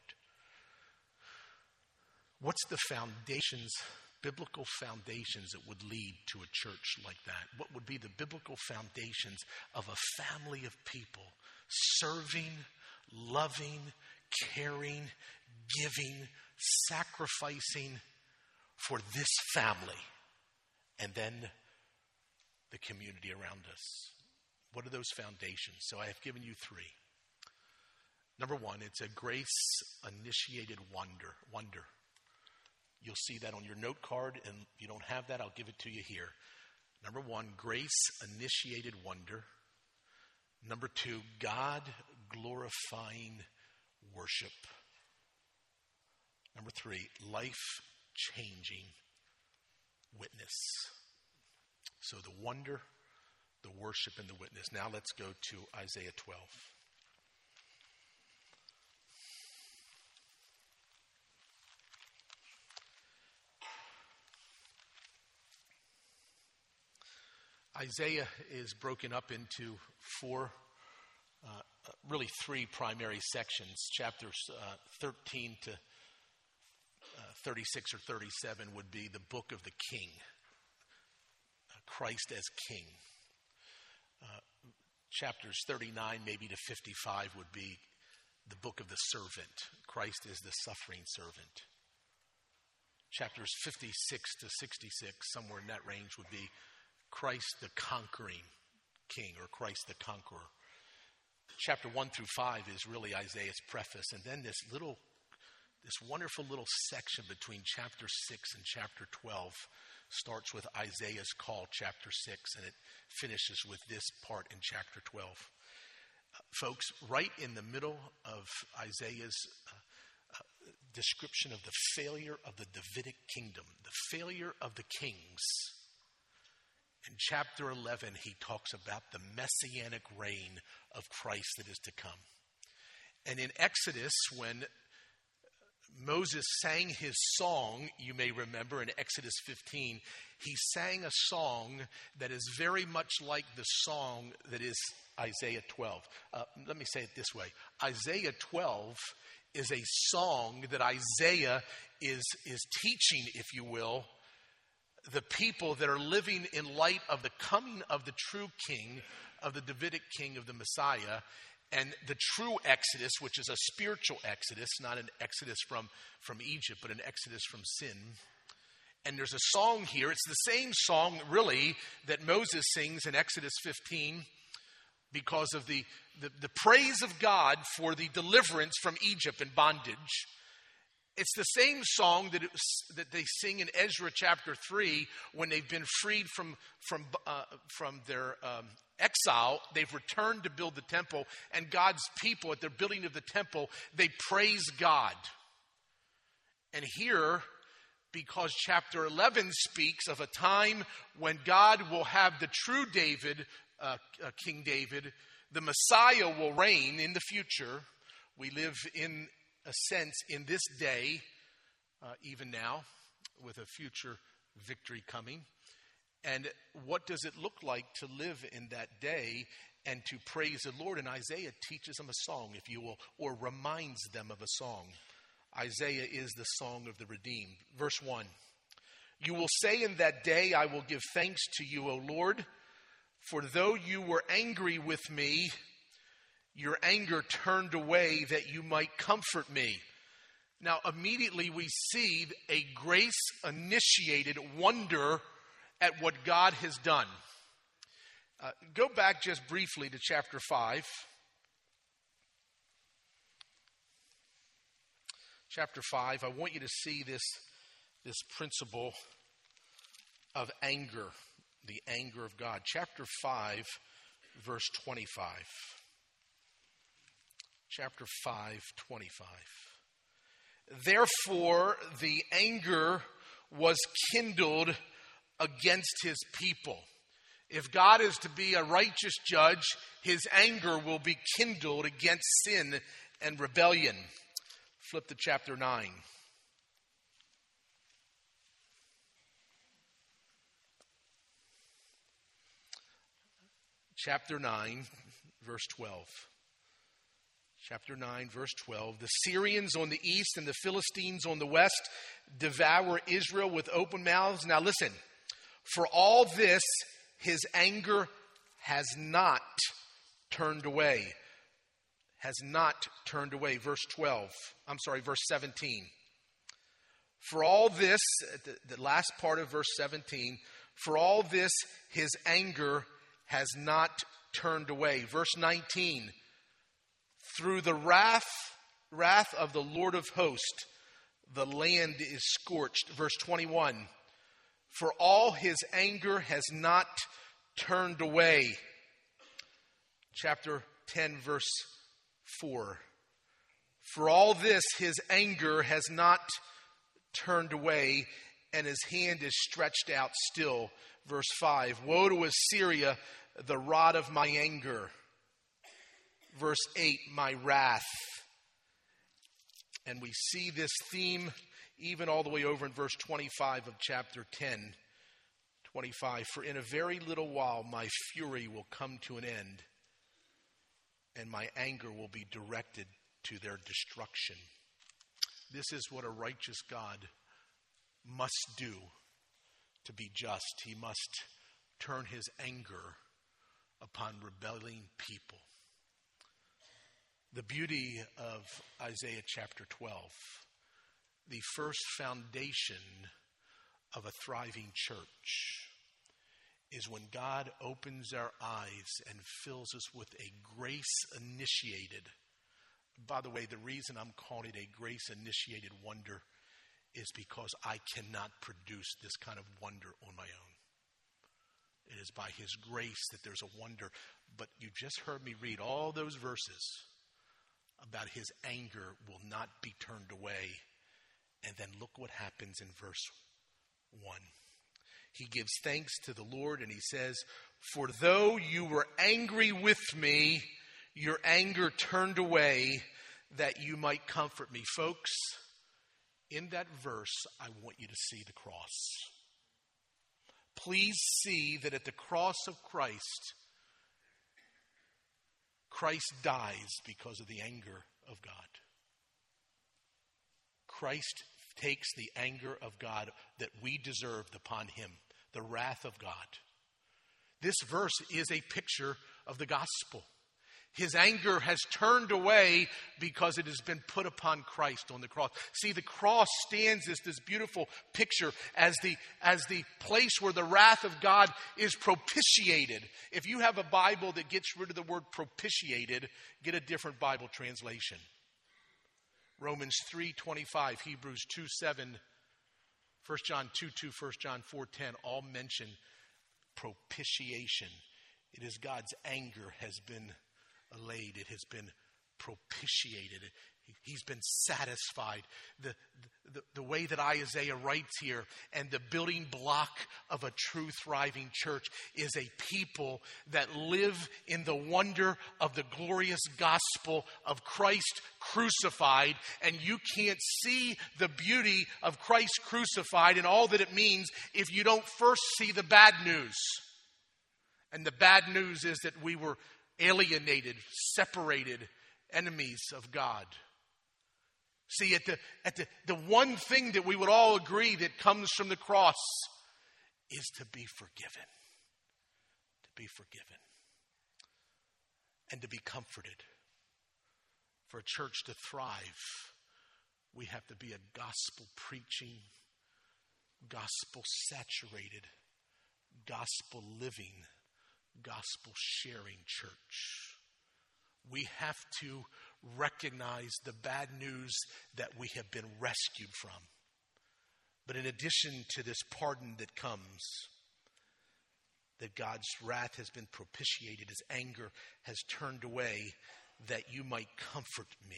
What's the foundations, biblical foundations that would lead to a church like that? What would be the biblical foundations of a family of people serving, loving, caring, giving, sacrificing for this family and then the community around us? What are those foundations? So I have given you three. Number one, it's a grace-initiated wonder. Wonder. You'll see that on your note card, and if you don't have that, I'll give it to you here. Number one, grace-initiated wonder. Number two, God-glorifying worship. Number three, life-changing witness. So the wonder, the worship, and the witness. Now let's go to Isaiah twelve. Isaiah is broken up into four, uh, really three primary sections. Chapters uh, thirteen to uh, thirty-six or thirty-seven would be the book of the king, uh, Christ as king. Uh, chapters thirty-nine maybe to fifty-five would be the book of the servant. Christ is the suffering servant. Chapters fifty-six to sixty-six, somewhere in that range, would be Christ the conquering king, or Christ the conqueror. Chapter one through five is really Isaiah's preface. And then this little, this wonderful little section between chapter six and chapter twelve starts with Isaiah's call, chapter six, and it finishes with this part in chapter twelve. Uh, folks, right in the middle of Isaiah's uh, uh, description of the failure of the Davidic kingdom, the failure of the kings, in chapter eleven, he talks about the messianic reign of Christ that is to come. And in Exodus, when Moses sang his song, you may remember in Exodus fifteen, he sang a song that is very much like the song that is Isaiah twelve. Uh, let me say it this way. Isaiah twelve is a song that Isaiah is, is teaching, if you will, the people that are living in light of the coming of the true king, of the Davidic king, of the Messiah, and the true Exodus, which is a spiritual Exodus, not an Exodus from, from Egypt, but an Exodus from sin. And there's a song here. It's the same song, really, that Moses sings in Exodus fifteen. because of the, the, the praise of God for the deliverance from Egypt and bondage. It's the same song that, it was, that they sing in Ezra chapter three when they've been freed from, from, uh, from their um, exile. They've returned to build the temple, and God's people at their building of the temple, they praise God. And here, because chapter eleven speaks of a time when God will have the true David, uh, uh, King David, the Messiah will reign in the future. We live in a sense in this day, uh, even now, with a future victory coming. And what does it look like to live in that day and to praise the Lord? And Isaiah teaches them a song, if you will, or reminds them of a song. Isaiah is the song of the redeemed. Verse one, you will say in that day, I will give thanks to you, O Lord, for though you were angry with me, your anger turned away that you might comfort me. Now, immediately we see a grace-initiated wonder at what God has done. Uh, go back just briefly to chapter five. Chapter five, I want you to see this, this principle of anger, the anger of God. Chapter five, verse twenty-five. Chapter five, twenty-five. Therefore, the anger was kindled against his people. If God is to be a righteous judge, his anger will be kindled against sin and rebellion. Flip to chapter nine. Chapter nine, verse twelve. Chapter nine, verse twelve. The Syrians on the east and the Philistines on the west devour Israel with open mouths. Now listen, for all this, his anger has not turned away. Has not turned away. Verse twelve. I'm sorry, verse seventeen. For all this, the, the last part of verse seventeen, for all this, his anger has not turned away. Verse nineteen. Through the wrath, wrath of the Lord of hosts, the land is scorched. Verse twenty-one. For all his anger has not turned away. Chapter ten, verse four. For all this, his anger has not turned away, and his hand is stretched out still. Verse five. Woe to Assyria, the rod of my anger. Verse eight, my wrath. And we see this theme even all the way over in verse twenty-five of chapter ten. twenty-five, for in a very little while my fury will come to an end, and my anger will be directed to their destruction. This is what a righteous God must do to be just. He must turn his anger upon rebelling people. The beauty of Isaiah chapter twelve, the first foundation of a thriving church, is when God opens our eyes and fills us with a grace-initiated. By the way, the reason I'm calling it a grace-initiated wonder is because I cannot produce this kind of wonder on my own. It is by his grace that there's a wonder. But you just heard me read all those verses about his anger will not be turned away. And then look what happens in verse one. He gives thanks to the Lord and he says, for though you were angry with me, your anger turned away that you might comfort me. Folks, in that verse, I want you to see the cross. Please see that at the cross of Christ, Christ dies because of the anger of God. Christ takes the anger of God that we deserved upon him, the wrath of God. This verse is a picture of the gospel. His anger has turned away because it has been put upon Christ on the cross. See, the cross stands as this beautiful picture as the, as the place where the wrath of God is propitiated. If you have a Bible that gets rid of the word propitiated, get a different Bible translation. Romans three twenty-five, Hebrews two seven, First John two two, First John four ten, all mention propitiation. It is God's anger has been allayed. It has been propitiated. He's been satisfied. The, the, the way that Isaiah writes here, and the building block of a true thriving church is a people that live in the wonder of the glorious gospel of Christ crucified. And you can't see the beauty of Christ crucified and all that it means if you don't first see the bad news. And the bad news is that we were alienated, separated, enemies of God. See, at the, at the, the one thing that we would all agree that comes from the cross is to be forgiven. To be forgiven. And to be comforted. For a church to thrive, we have to be a gospel preaching, gospel saturated, gospel living, gospel sharing church. We have to recognize the bad news that we have been rescued from. But in addition to this pardon that comes, that God's wrath has been propitiated, his anger has turned away, that you might comfort me.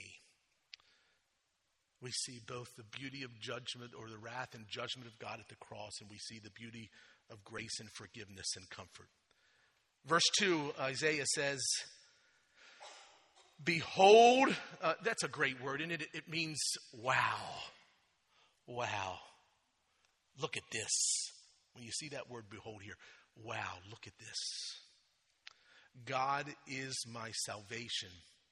We see both the beauty of judgment, or the wrath and judgment of God at the cross, and we see the beauty of grace and forgiveness and comfort. Verse two, Isaiah says, behold, uh, that's a great word, and it, it means wow. Wow. Look at this. When you see that word behold here, wow, look at this. God is my salvation.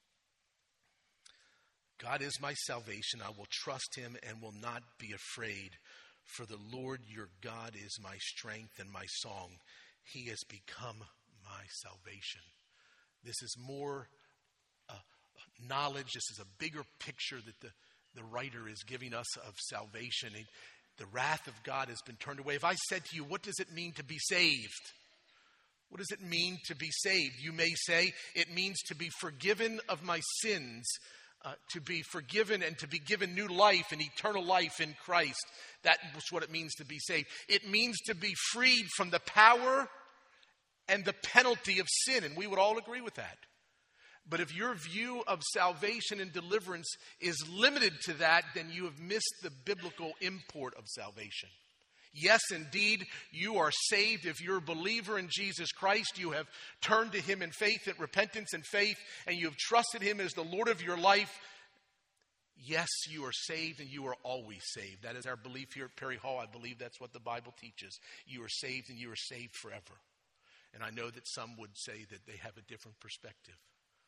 God is my salvation. I will trust him and will not be afraid. For the Lord your God is my strength and my song. He has become my salvation. This is more uh, knowledge. This is a bigger picture that the, the writer is giving us of salvation. It, the wrath of God has been turned away. If I said to you, what does it mean to be saved? What does it mean to be saved? You may say, it means to be forgiven of my sins, uh, to be forgiven and to be given new life and eternal life in Christ. That was what it means to be saved. It means to be freed from the power and the penalty of sin, and we would all agree with that. But if your view of salvation and deliverance is limited to that, then you have missed the biblical import of salvation. Yes, indeed, you are saved. If you're a believer in Jesus Christ, you have turned to him in faith, and repentance and faith, and you have trusted him as the Lord of your life. Yes, you are saved, and you are always saved. That is our belief here at Perry Hall. I believe that's what the Bible teaches. You are saved, and you are saved forever. And I know that some would say that they have a different perspective.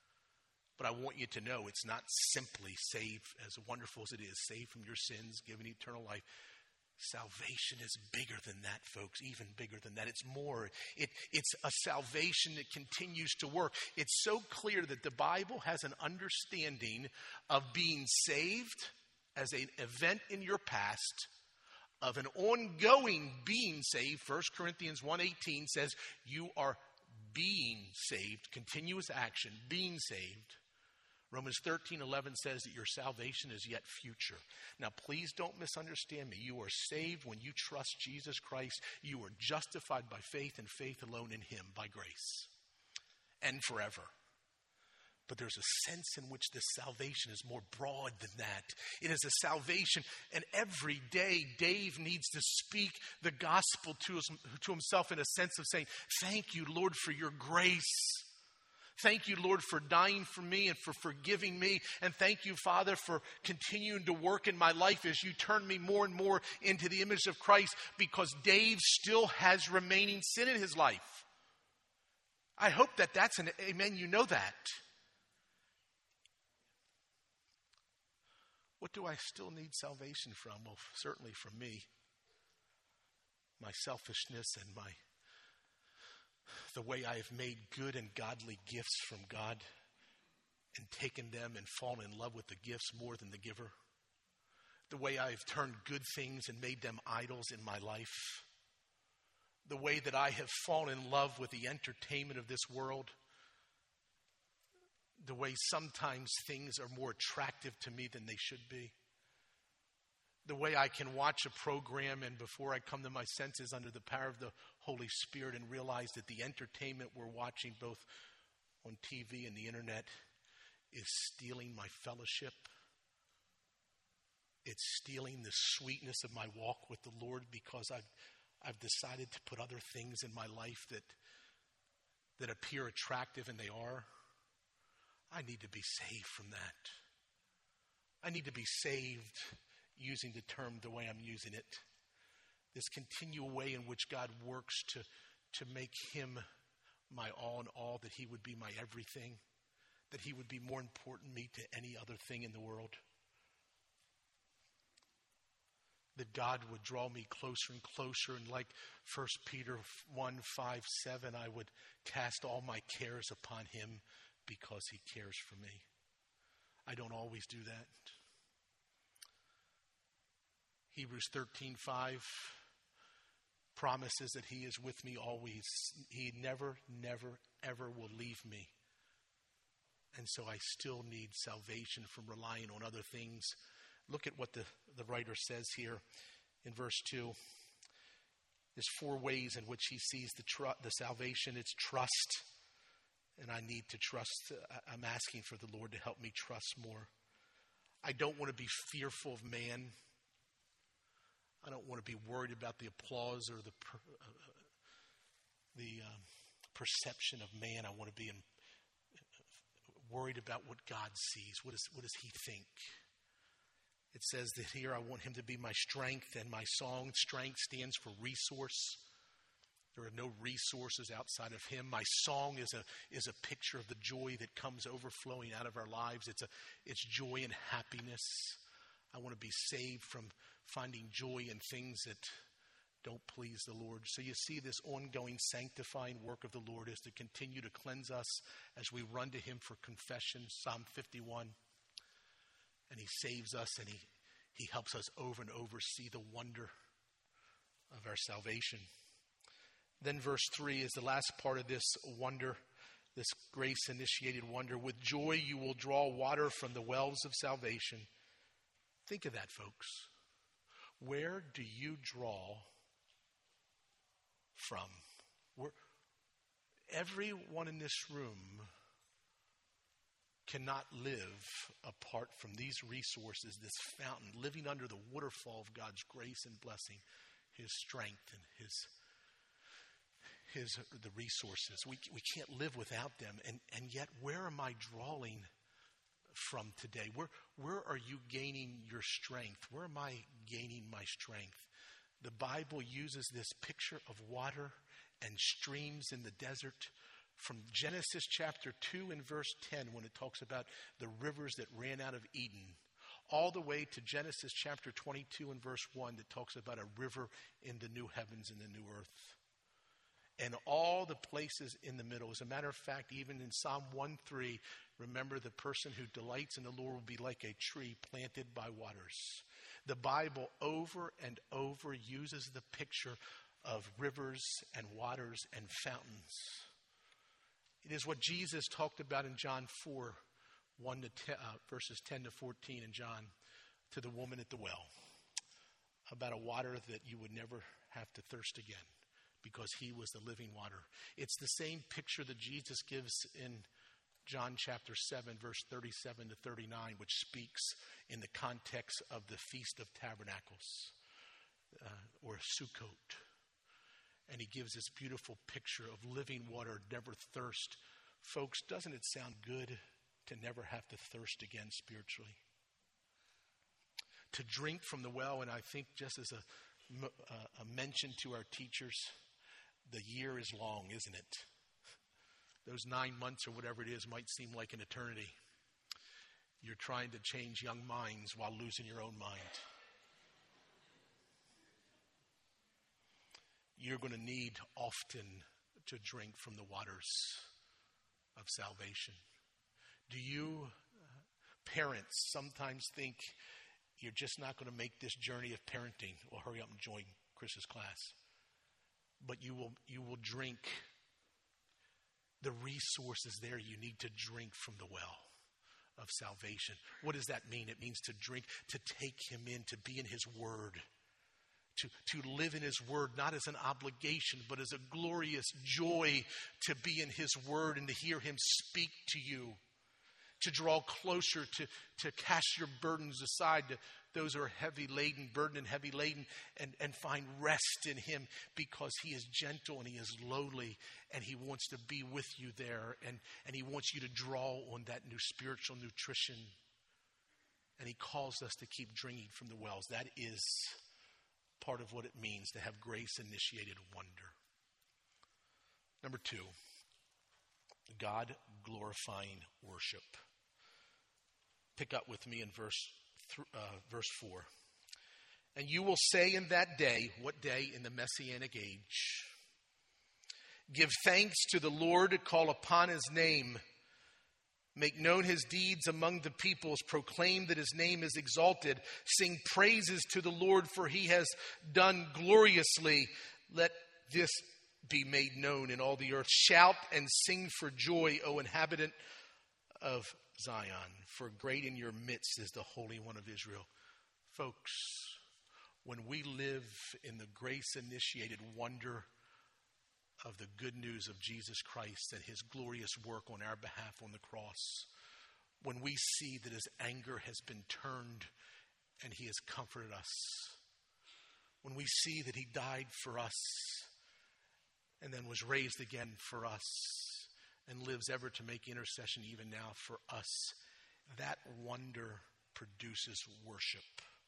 But I want you to know it's not simply saved, as wonderful as it is, saved from your sins, given eternal life. Salvation is bigger than that, folks, even bigger than that. It's more. It, it's a salvation that continues to work. It's so clear that the Bible has an understanding of being saved as an event in your past, of an ongoing being saved. First Corinthians one eighteen says you are being saved, continuous action, being saved. Romans thirteen eleven says that your salvation is yet future. Now, please don't misunderstand me. You are saved when you trust Jesus Christ. You are justified by faith, and faith alone in him, by grace, and forever. But there's a sense in which this salvation is more broad than that. It is a salvation, and every day Dave needs to speak the gospel to, his, to himself in a sense of saying, thank you, Lord, for your grace. Thank you, Lord, for dying for me and for forgiving me. And thank you, Father, for continuing to work in my life as you turn me more and more into the image of Christ, because Dave still has remaining sin in his life. I hope that that's an amen. You know that. What do I still need salvation from? Well, certainly from me. My selfishness and my the way I have made good and godly gifts from God and taken them and fallen in love with the gifts more than the giver. The way I've turned good things and made them idols in my life. The way that I have fallen in love with the entertainment of this world. The way sometimes things are more attractive to me than they should be. The way I can watch a program and before I come to my senses under the power of the Holy Spirit and realize that the entertainment we're watching both on T V and the internet is stealing my fellowship. It's stealing the sweetness of my walk with the Lord because I've, I've decided to put other things in my life that, that appear attractive, and they are. I need to be saved from that. I need to be saved using the term the way I'm using it. This continual way in which God works to, to make him my all in all, that he would be my everything, that he would be more important to me to any other thing in the world. That God would draw me closer and closer, and like First Peter one, five, seven, I would cast all my cares upon him because he cares for me. I don't always do that. Hebrews thirteen, five promises that he is with me always. He never, never, ever will leave me. And so I still need salvation from relying on other things. Look at what the, the writer says here in verse two. There's four ways in which he sees the, tr- the salvation. It's trust. And I need to trust. I'm asking for the Lord to help me trust more. I don't want to be fearful of man. I don't want to be worried about the applause or the per, uh, the um, perception of man. I want to be in, uh, worried about what God sees. What, is, what does he think? It says that here I want him to be my strength and my song. Strength stands for resource. There are no resources outside of him. My song is a is a picture of the joy that comes overflowing out of our lives. It's a it's joy and happiness. I want to be saved from finding joy in things that don't please the Lord. So you see, this ongoing sanctifying work of the Lord is to continue to cleanse us as we run to him for confession. Psalm fifty-one. And he saves us, and he, he helps us over and over see the wonder of our salvation. Then verse three is the last part of this wonder, this grace-initiated wonder. With joy you will draw water from the wells of salvation. Think of that, folks. Where do you draw from? Where, everyone in this room cannot live apart from these resources, this fountain, living under the waterfall of God's grace and blessing, his strength and his his the resources. We we can't live without them. And and yet, where am I drawing from today? Where where are you gaining your strength? Where am I gaining my strength? The Bible uses this picture of water and streams in the desert. From Genesis chapter two and verse ten, when it talks about the rivers that ran out of Eden, all the way to Genesis chapter twenty-two and verse one that talks about a river in the new heavens and the new earth. And all the places in the middle. As a matter of fact, even in Psalm one three, remember, the person who delights in the Lord will be like a tree planted by waters. The Bible over and over uses the picture of rivers and waters and fountains. It is what Jesus talked about in John four, one to ten, uh, verses ten to fourteen in John, to the woman at the well, about a water that you would never have to thirst again, because he was the living water. It's the same picture that Jesus gives in John chapter seven, verse thirty-seven to thirty-nine, which speaks in the context of the Feast of Tabernacles, uh, or Sukkot. And he gives this beautiful picture of living water, never thirst. Folks, doesn't it sound good to never have to thirst again spiritually? To drink from the well, and I think just as a, a mention to our teachers, the year is long, isn't it? Those nine months or whatever it is might seem like an eternity. You're trying to change young minds while losing your own mind. You're going to need often to drink from the waters of salvation. Do you, uh, parents, sometimes think you're just not going to make this journey of parenting? Well, hurry up and join Chris's class. But you will, you will drink the resources there you need to drink from the well of salvation. What does that mean? It means to drink, to take him in, to be in his word, to, to live in his word, not as an obligation, but as a glorious joy to be in his word and to hear him speak to you, to draw closer, to, to cast your burdens aside, to those who are heavy laden, burdened and heavy laden, and, and find rest in him, because he is gentle and he is lowly, and he wants to be with you there, and, and he wants you to draw on that new spiritual nutrition. And he calls us to keep drinking from the wells. That is part of what it means to have grace-initiated wonder. Number two, God-glorifying worship. Pick up with me in verse th- uh, verse four. And you will say in that day, what day? In the Messianic age. Give thanks to the Lord, call upon his name. Make known his deeds among the peoples. Proclaim that his name is exalted. Sing praises to the Lord, for he has done gloriously. Let this be made known in all the earth. Shout and sing for joy, O inhabitant of Zion, for great in your midst is the Holy One of Israel. Folks, when we live in the grace-initiated wonder of the good news of Jesus Christ and his glorious work on our behalf on the cross, when we see that his anger has been turned and he has comforted us, when we see that he died for us and then was raised again for us and lives ever to make intercession even now for us, that wonder produces worship.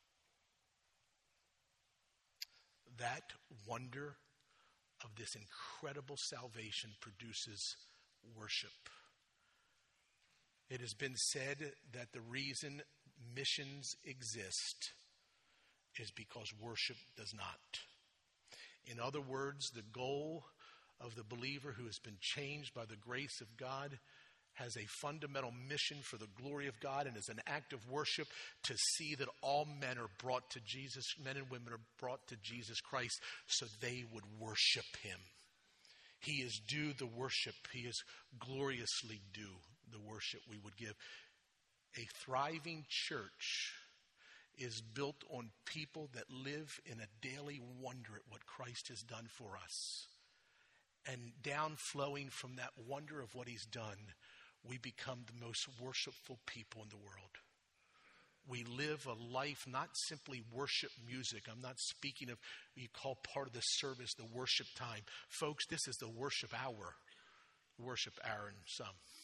That wonder of this incredible salvation produces worship. It has been said that the reason missions exist is because worship does not. In other words, the goal of the believer who has been changed by the grace of God has a fundamental mission for the glory of God, and is an act of worship to see that all men are brought to Jesus, men and women are brought to Jesus Christ so they would worship him. He is due the worship. He is gloriously due the worship we would give. A thriving church is built on people that live in a daily wonder at what Christ has done for us. And down flowing from that wonder of what he's done, we become the most worshipful people in the world. We live a life, not simply worship music. I'm not speaking of what you call part of the service, the worship time. Folks, this is the worship hour. Worship hour in some.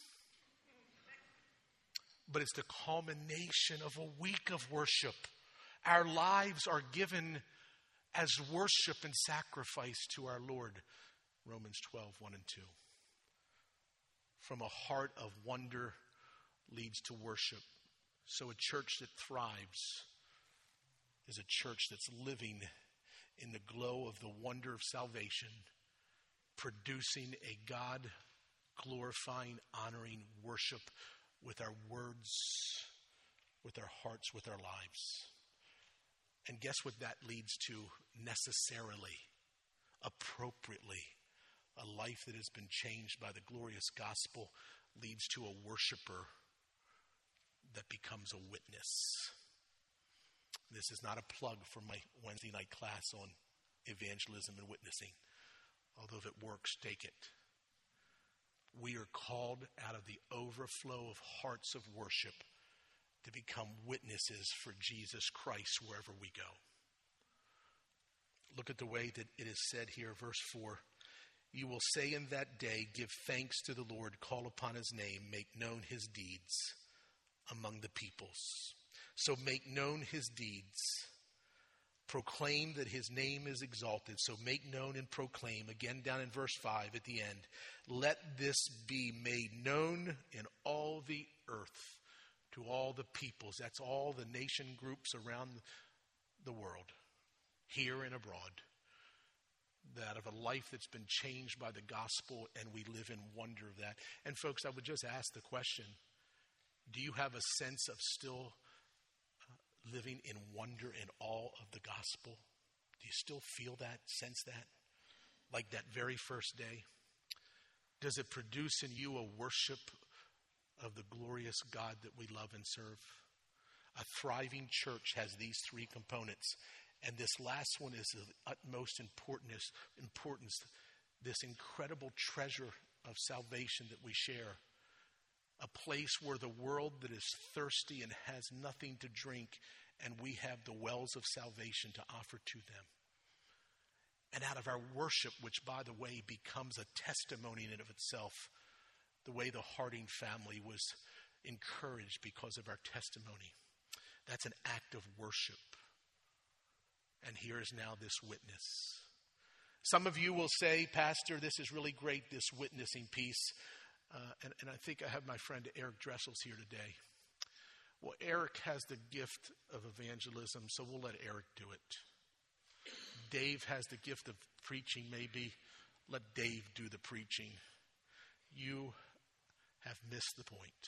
But it's the culmination of a week of worship. Our lives are given as worship and sacrifice to our Lord. Romans twelve, one and two. From a heart of wonder leads to worship. So a church that thrives is a church that's living in the glow of the wonder of salvation, producing a God-glorifying, honoring worship with our words, with our hearts, with our lives. And guess what that leads to necessarily, appropriately? A life that has been changed by the glorious gospel leads to a worshiper that becomes a witness. This is not a plug for my Wednesday night class on evangelism and witnessing. Although if it works, take it. We are called out of the overflow of hearts of worship to become witnesses for Jesus Christ wherever we go. Look at the way that it is said here, verse four. You will say in that day, give thanks to the Lord, call upon his name, make known his deeds among the peoples. So make known his deeds. Proclaim that his name is exalted. So make known and proclaim. Again, down in verse five at the end. Let this be made known in all the earth to all the peoples. That's all the nation groups around the world, here and abroad. That of a life that's been changed by the gospel, and we live in wonder of that. And folks, I would just ask the question, Do you have a sense of still uh, living in wonder and awe of the gospel? Do you still feel that, sense that, like that very first day? Does it produce in you a worship of the glorious God that we love and serve? A thriving church has these three components. And this last one is of utmost importance, importance, this incredible treasure of salvation that we share. A place where the world that is thirsty and has nothing to drink, and we have the wells of salvation to offer to them. And out of our worship, which, by the way, becomes a testimony in and of itself, the way the Harding family was encouraged because of our testimony. That's an act of worship. And here is now this witness. Some of you will say, Pastor, this is really great, this witnessing piece. Uh, and, and I think I have my friend Eric Dressels here today. Well, Eric has the gift of evangelism, so we'll let Eric do it. Dave has the gift of preaching, maybe. Let Dave do the preaching. You have missed the point.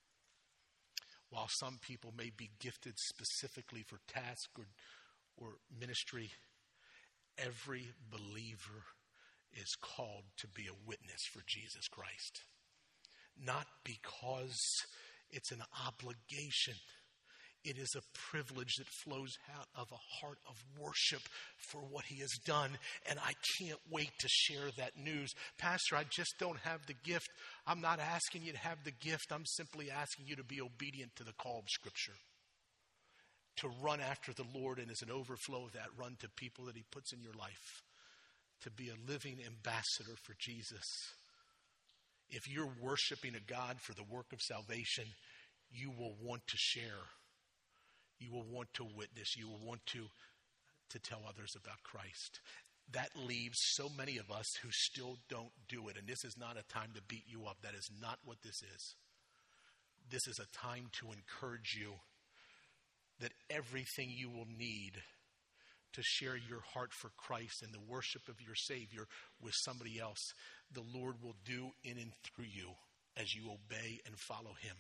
While some people may be gifted specifically for task or, or ministry, every believer is called to be a witness for Jesus Christ. Not because it's an obligation. It is a privilege that flows out of a heart of worship for what he has done. And I can't wait to share that news. Pastor, I just don't have the gift. I'm not asking you to have the gift. I'm simply asking you to be obedient to the call of Scripture. To run after the Lord, and as an overflow of that, run to people that he puts in your life. To be a living ambassador for Jesus. If you're worshiping a God for the work of salvation, you will want to share. You will want to witness. You will want to, to tell others about Christ. That leaves so many of us who still don't do it. And this is not a time to beat you up. That is not what this is. This is a time to encourage you that everything you will need to share your heart for Christ and the worship of your Savior with somebody else, the Lord will do in and through you as you obey and follow him.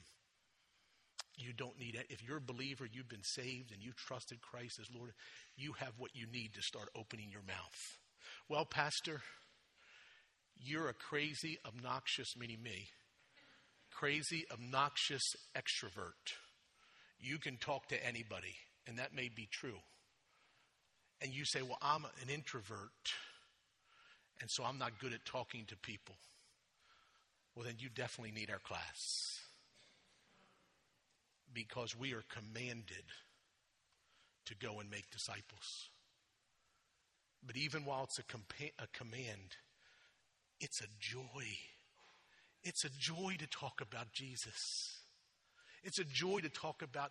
You don't need it. If you're a believer, you've been saved and you trusted Christ as Lord, you have what you need to start opening your mouth. Well, Pastor, you're a crazy, obnoxious, meaning me, crazy, obnoxious extrovert. You can talk to anybody, and that may be true. And you say, well, I'm an introvert, and so I'm not good at talking to people. Well, then you definitely need our class. Because we are commanded to go and make disciples. But even while it's a, compa- a command, it's a joy. It's a joy to talk about Jesus. It's a joy to talk about,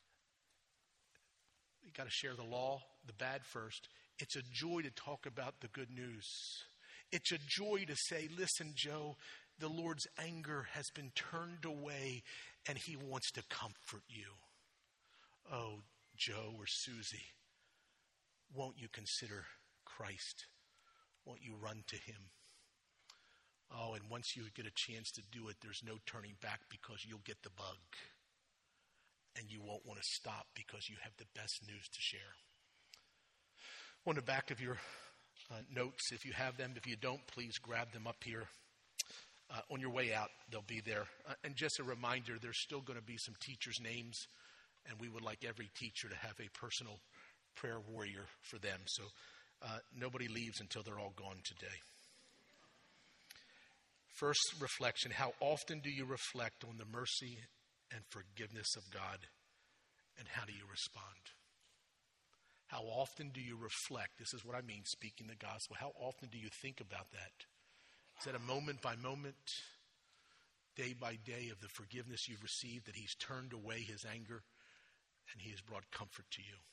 you got to share the law, the bad first. It's a joy to talk about the good news. It's a joy to say, listen, Joe, the Lord's anger has been turned away and he wants to comfort you. Oh, Joe or Susie, won't you consider Christ? Won't you run to him? Oh, and once you get a chance to do it, there's no turning back because you'll get the bug. And you won't want to stop because you have the best news to share. On the back of your uh, notes, if you have them, if you don't, please grab them up here. Uh, on your way out, they'll be there. Uh, and just a reminder, there's still going to be some teachers' names, and we would like every teacher to have a personal prayer warrior for them. So uh, nobody leaves until they're all gone today. First reflection, how often do you reflect on the mercy and forgiveness of God, and how do you respond? How often do you reflect? This is what I mean, speaking the gospel. How often do you think about that? Is that a moment by moment, day by day of the forgiveness you've received, that he's turned away his anger and he has brought comfort to you?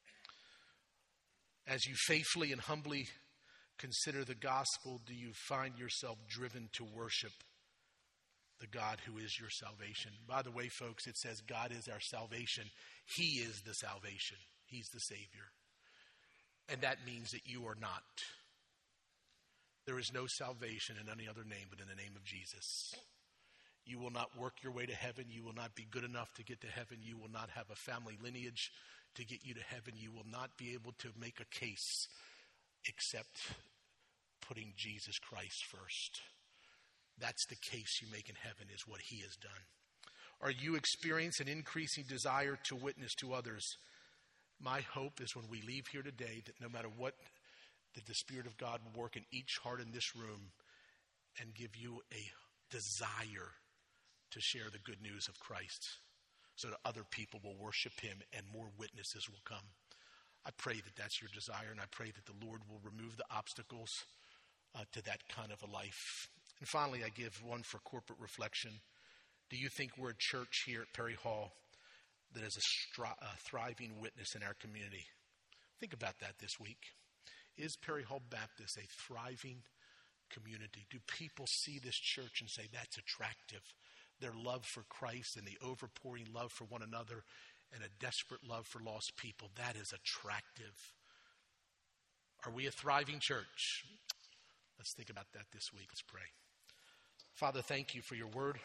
As you faithfully and humbly consider the gospel, do you find yourself driven to worship the God who is your salvation? By the way, folks, it says God is our salvation. He is the salvation. He's the Savior. And that means that you are not. There is no salvation in any other name but in the name of Jesus. You will not work your way to heaven. You will not be good enough to get to heaven. You will not have a family lineage to get you to heaven. You will not be able to make a case except putting Jesus Christ first. That's the case you make in heaven, is what he has done. Are you experiencing an increasing desire to witness to others? My hope is when we leave here today that no matter what, that the Spirit of God will work in each heart in this room and give you a desire to share the good news of Christ so that other people will worship him and more witnesses will come. I pray that that's your desire, and I pray that the Lord will remove the obstacles uh, to that kind of a life. And finally, I give one for corporate reflection. Do you think we're a church here at Perry Hall that is a, stri- a thriving witness in our community? Think about that this week. Is Perry Hall Baptist a thriving community? Do people see this church and say, that's attractive? Their love for Christ and the overpouring love for one another and a desperate love for lost people, that is attractive. Are we a thriving church? Let's think about that this week. Let's pray. Father, thank you for your word.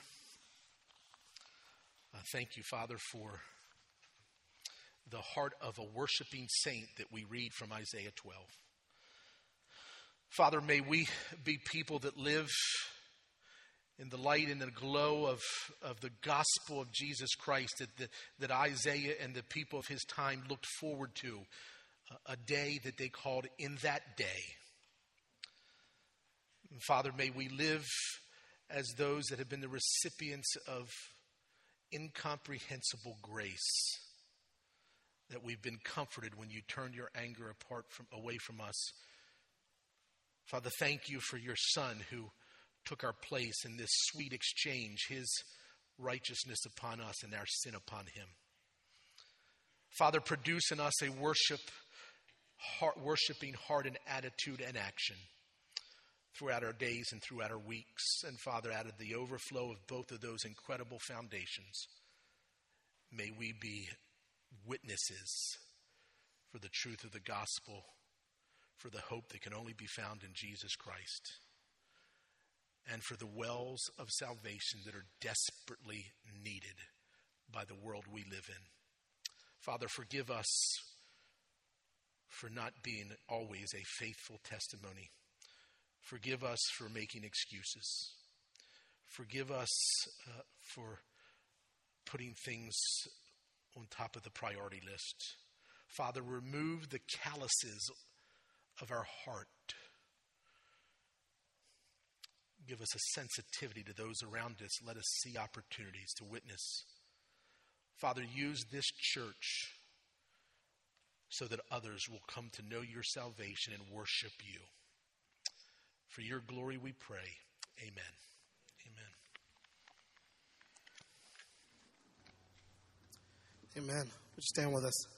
Uh, thank you, Father, for the heart of a worshiping saint that we read from Isaiah twelve. Father, may we be people that live in the light and the glow of, of the gospel of Jesus Christ that, that, that Isaiah and the people of his time looked forward to, a day that they called In That Day. And Father, may we live as those that have been the recipients of incomprehensible grace, that we've been comforted when you turned your anger apart from away from us. Father, thank you for your Son who took our place in this sweet exchange, his righteousness upon us and our sin upon him. Father, produce in us a worship, heart, worshiping heart and attitude and action throughout our days and throughout our weeks. And Father, out of the overflow of both of those incredible foundations, may we be witnesses for the truth of the gospel, for the hope that can only be found in Jesus Christ, and for the wells of salvation that are desperately needed by the world we live in. Father, forgive us for not being always a faithful testimony. Forgive us for making excuses. Forgive us uh, for putting things on top of the priority list. Father, remove the calluses of our heart. Give us a sensitivity to those around us. Let us see opportunities to witness. Father, use this church so that others will come to know your salvation and worship you. For your glory we pray. Amen. Amen. Amen. Would you stand with us?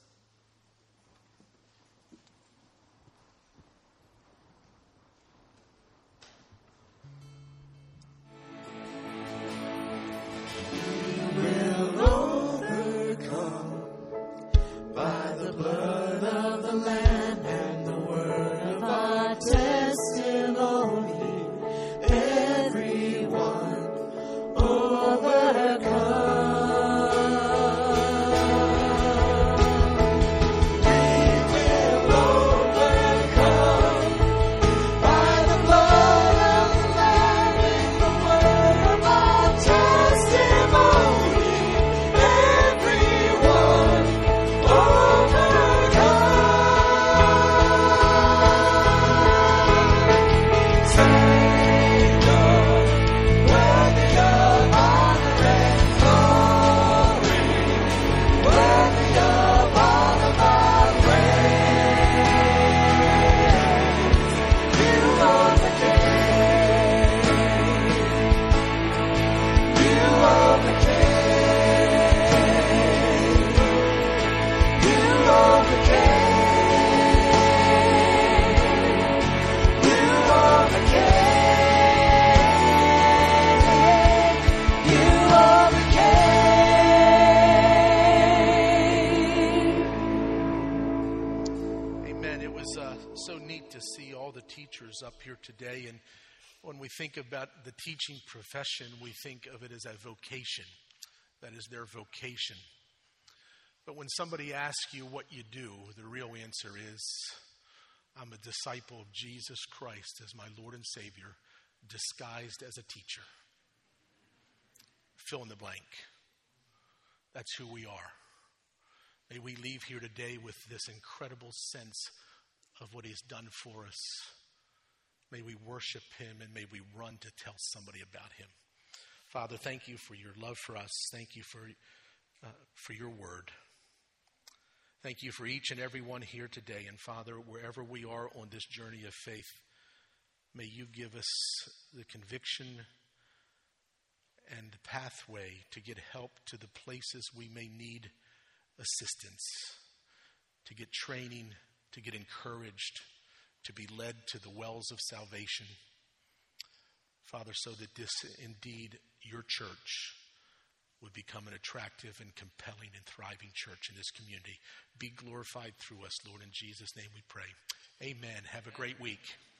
Up here today, and When we think about the teaching profession, we think of it as a vocation. That is their vocation. But when somebody asks you what you do, the real answer is, I'm a disciple of Jesus Christ as my Lord and Savior, disguised as a teacher. Fill in the blank. That's who we are. May we leave here today with this incredible sense of what he's done for us. May we worship him, and may we run to tell somebody about him. Father, thank you for your love for us. Thank you for, uh, for your word. Thank you for each and every one here today. And Father, wherever we are on this journey of faith, may you give us the conviction and the pathway to get help to the places we may need assistance, to get training, to get encouraged, to be led to the wells of salvation. Father, so that this indeed, your church, would become an attractive and compelling and thriving church in this community. Be glorified through us, Lord. In Jesus' name we pray. Amen. Have a great week.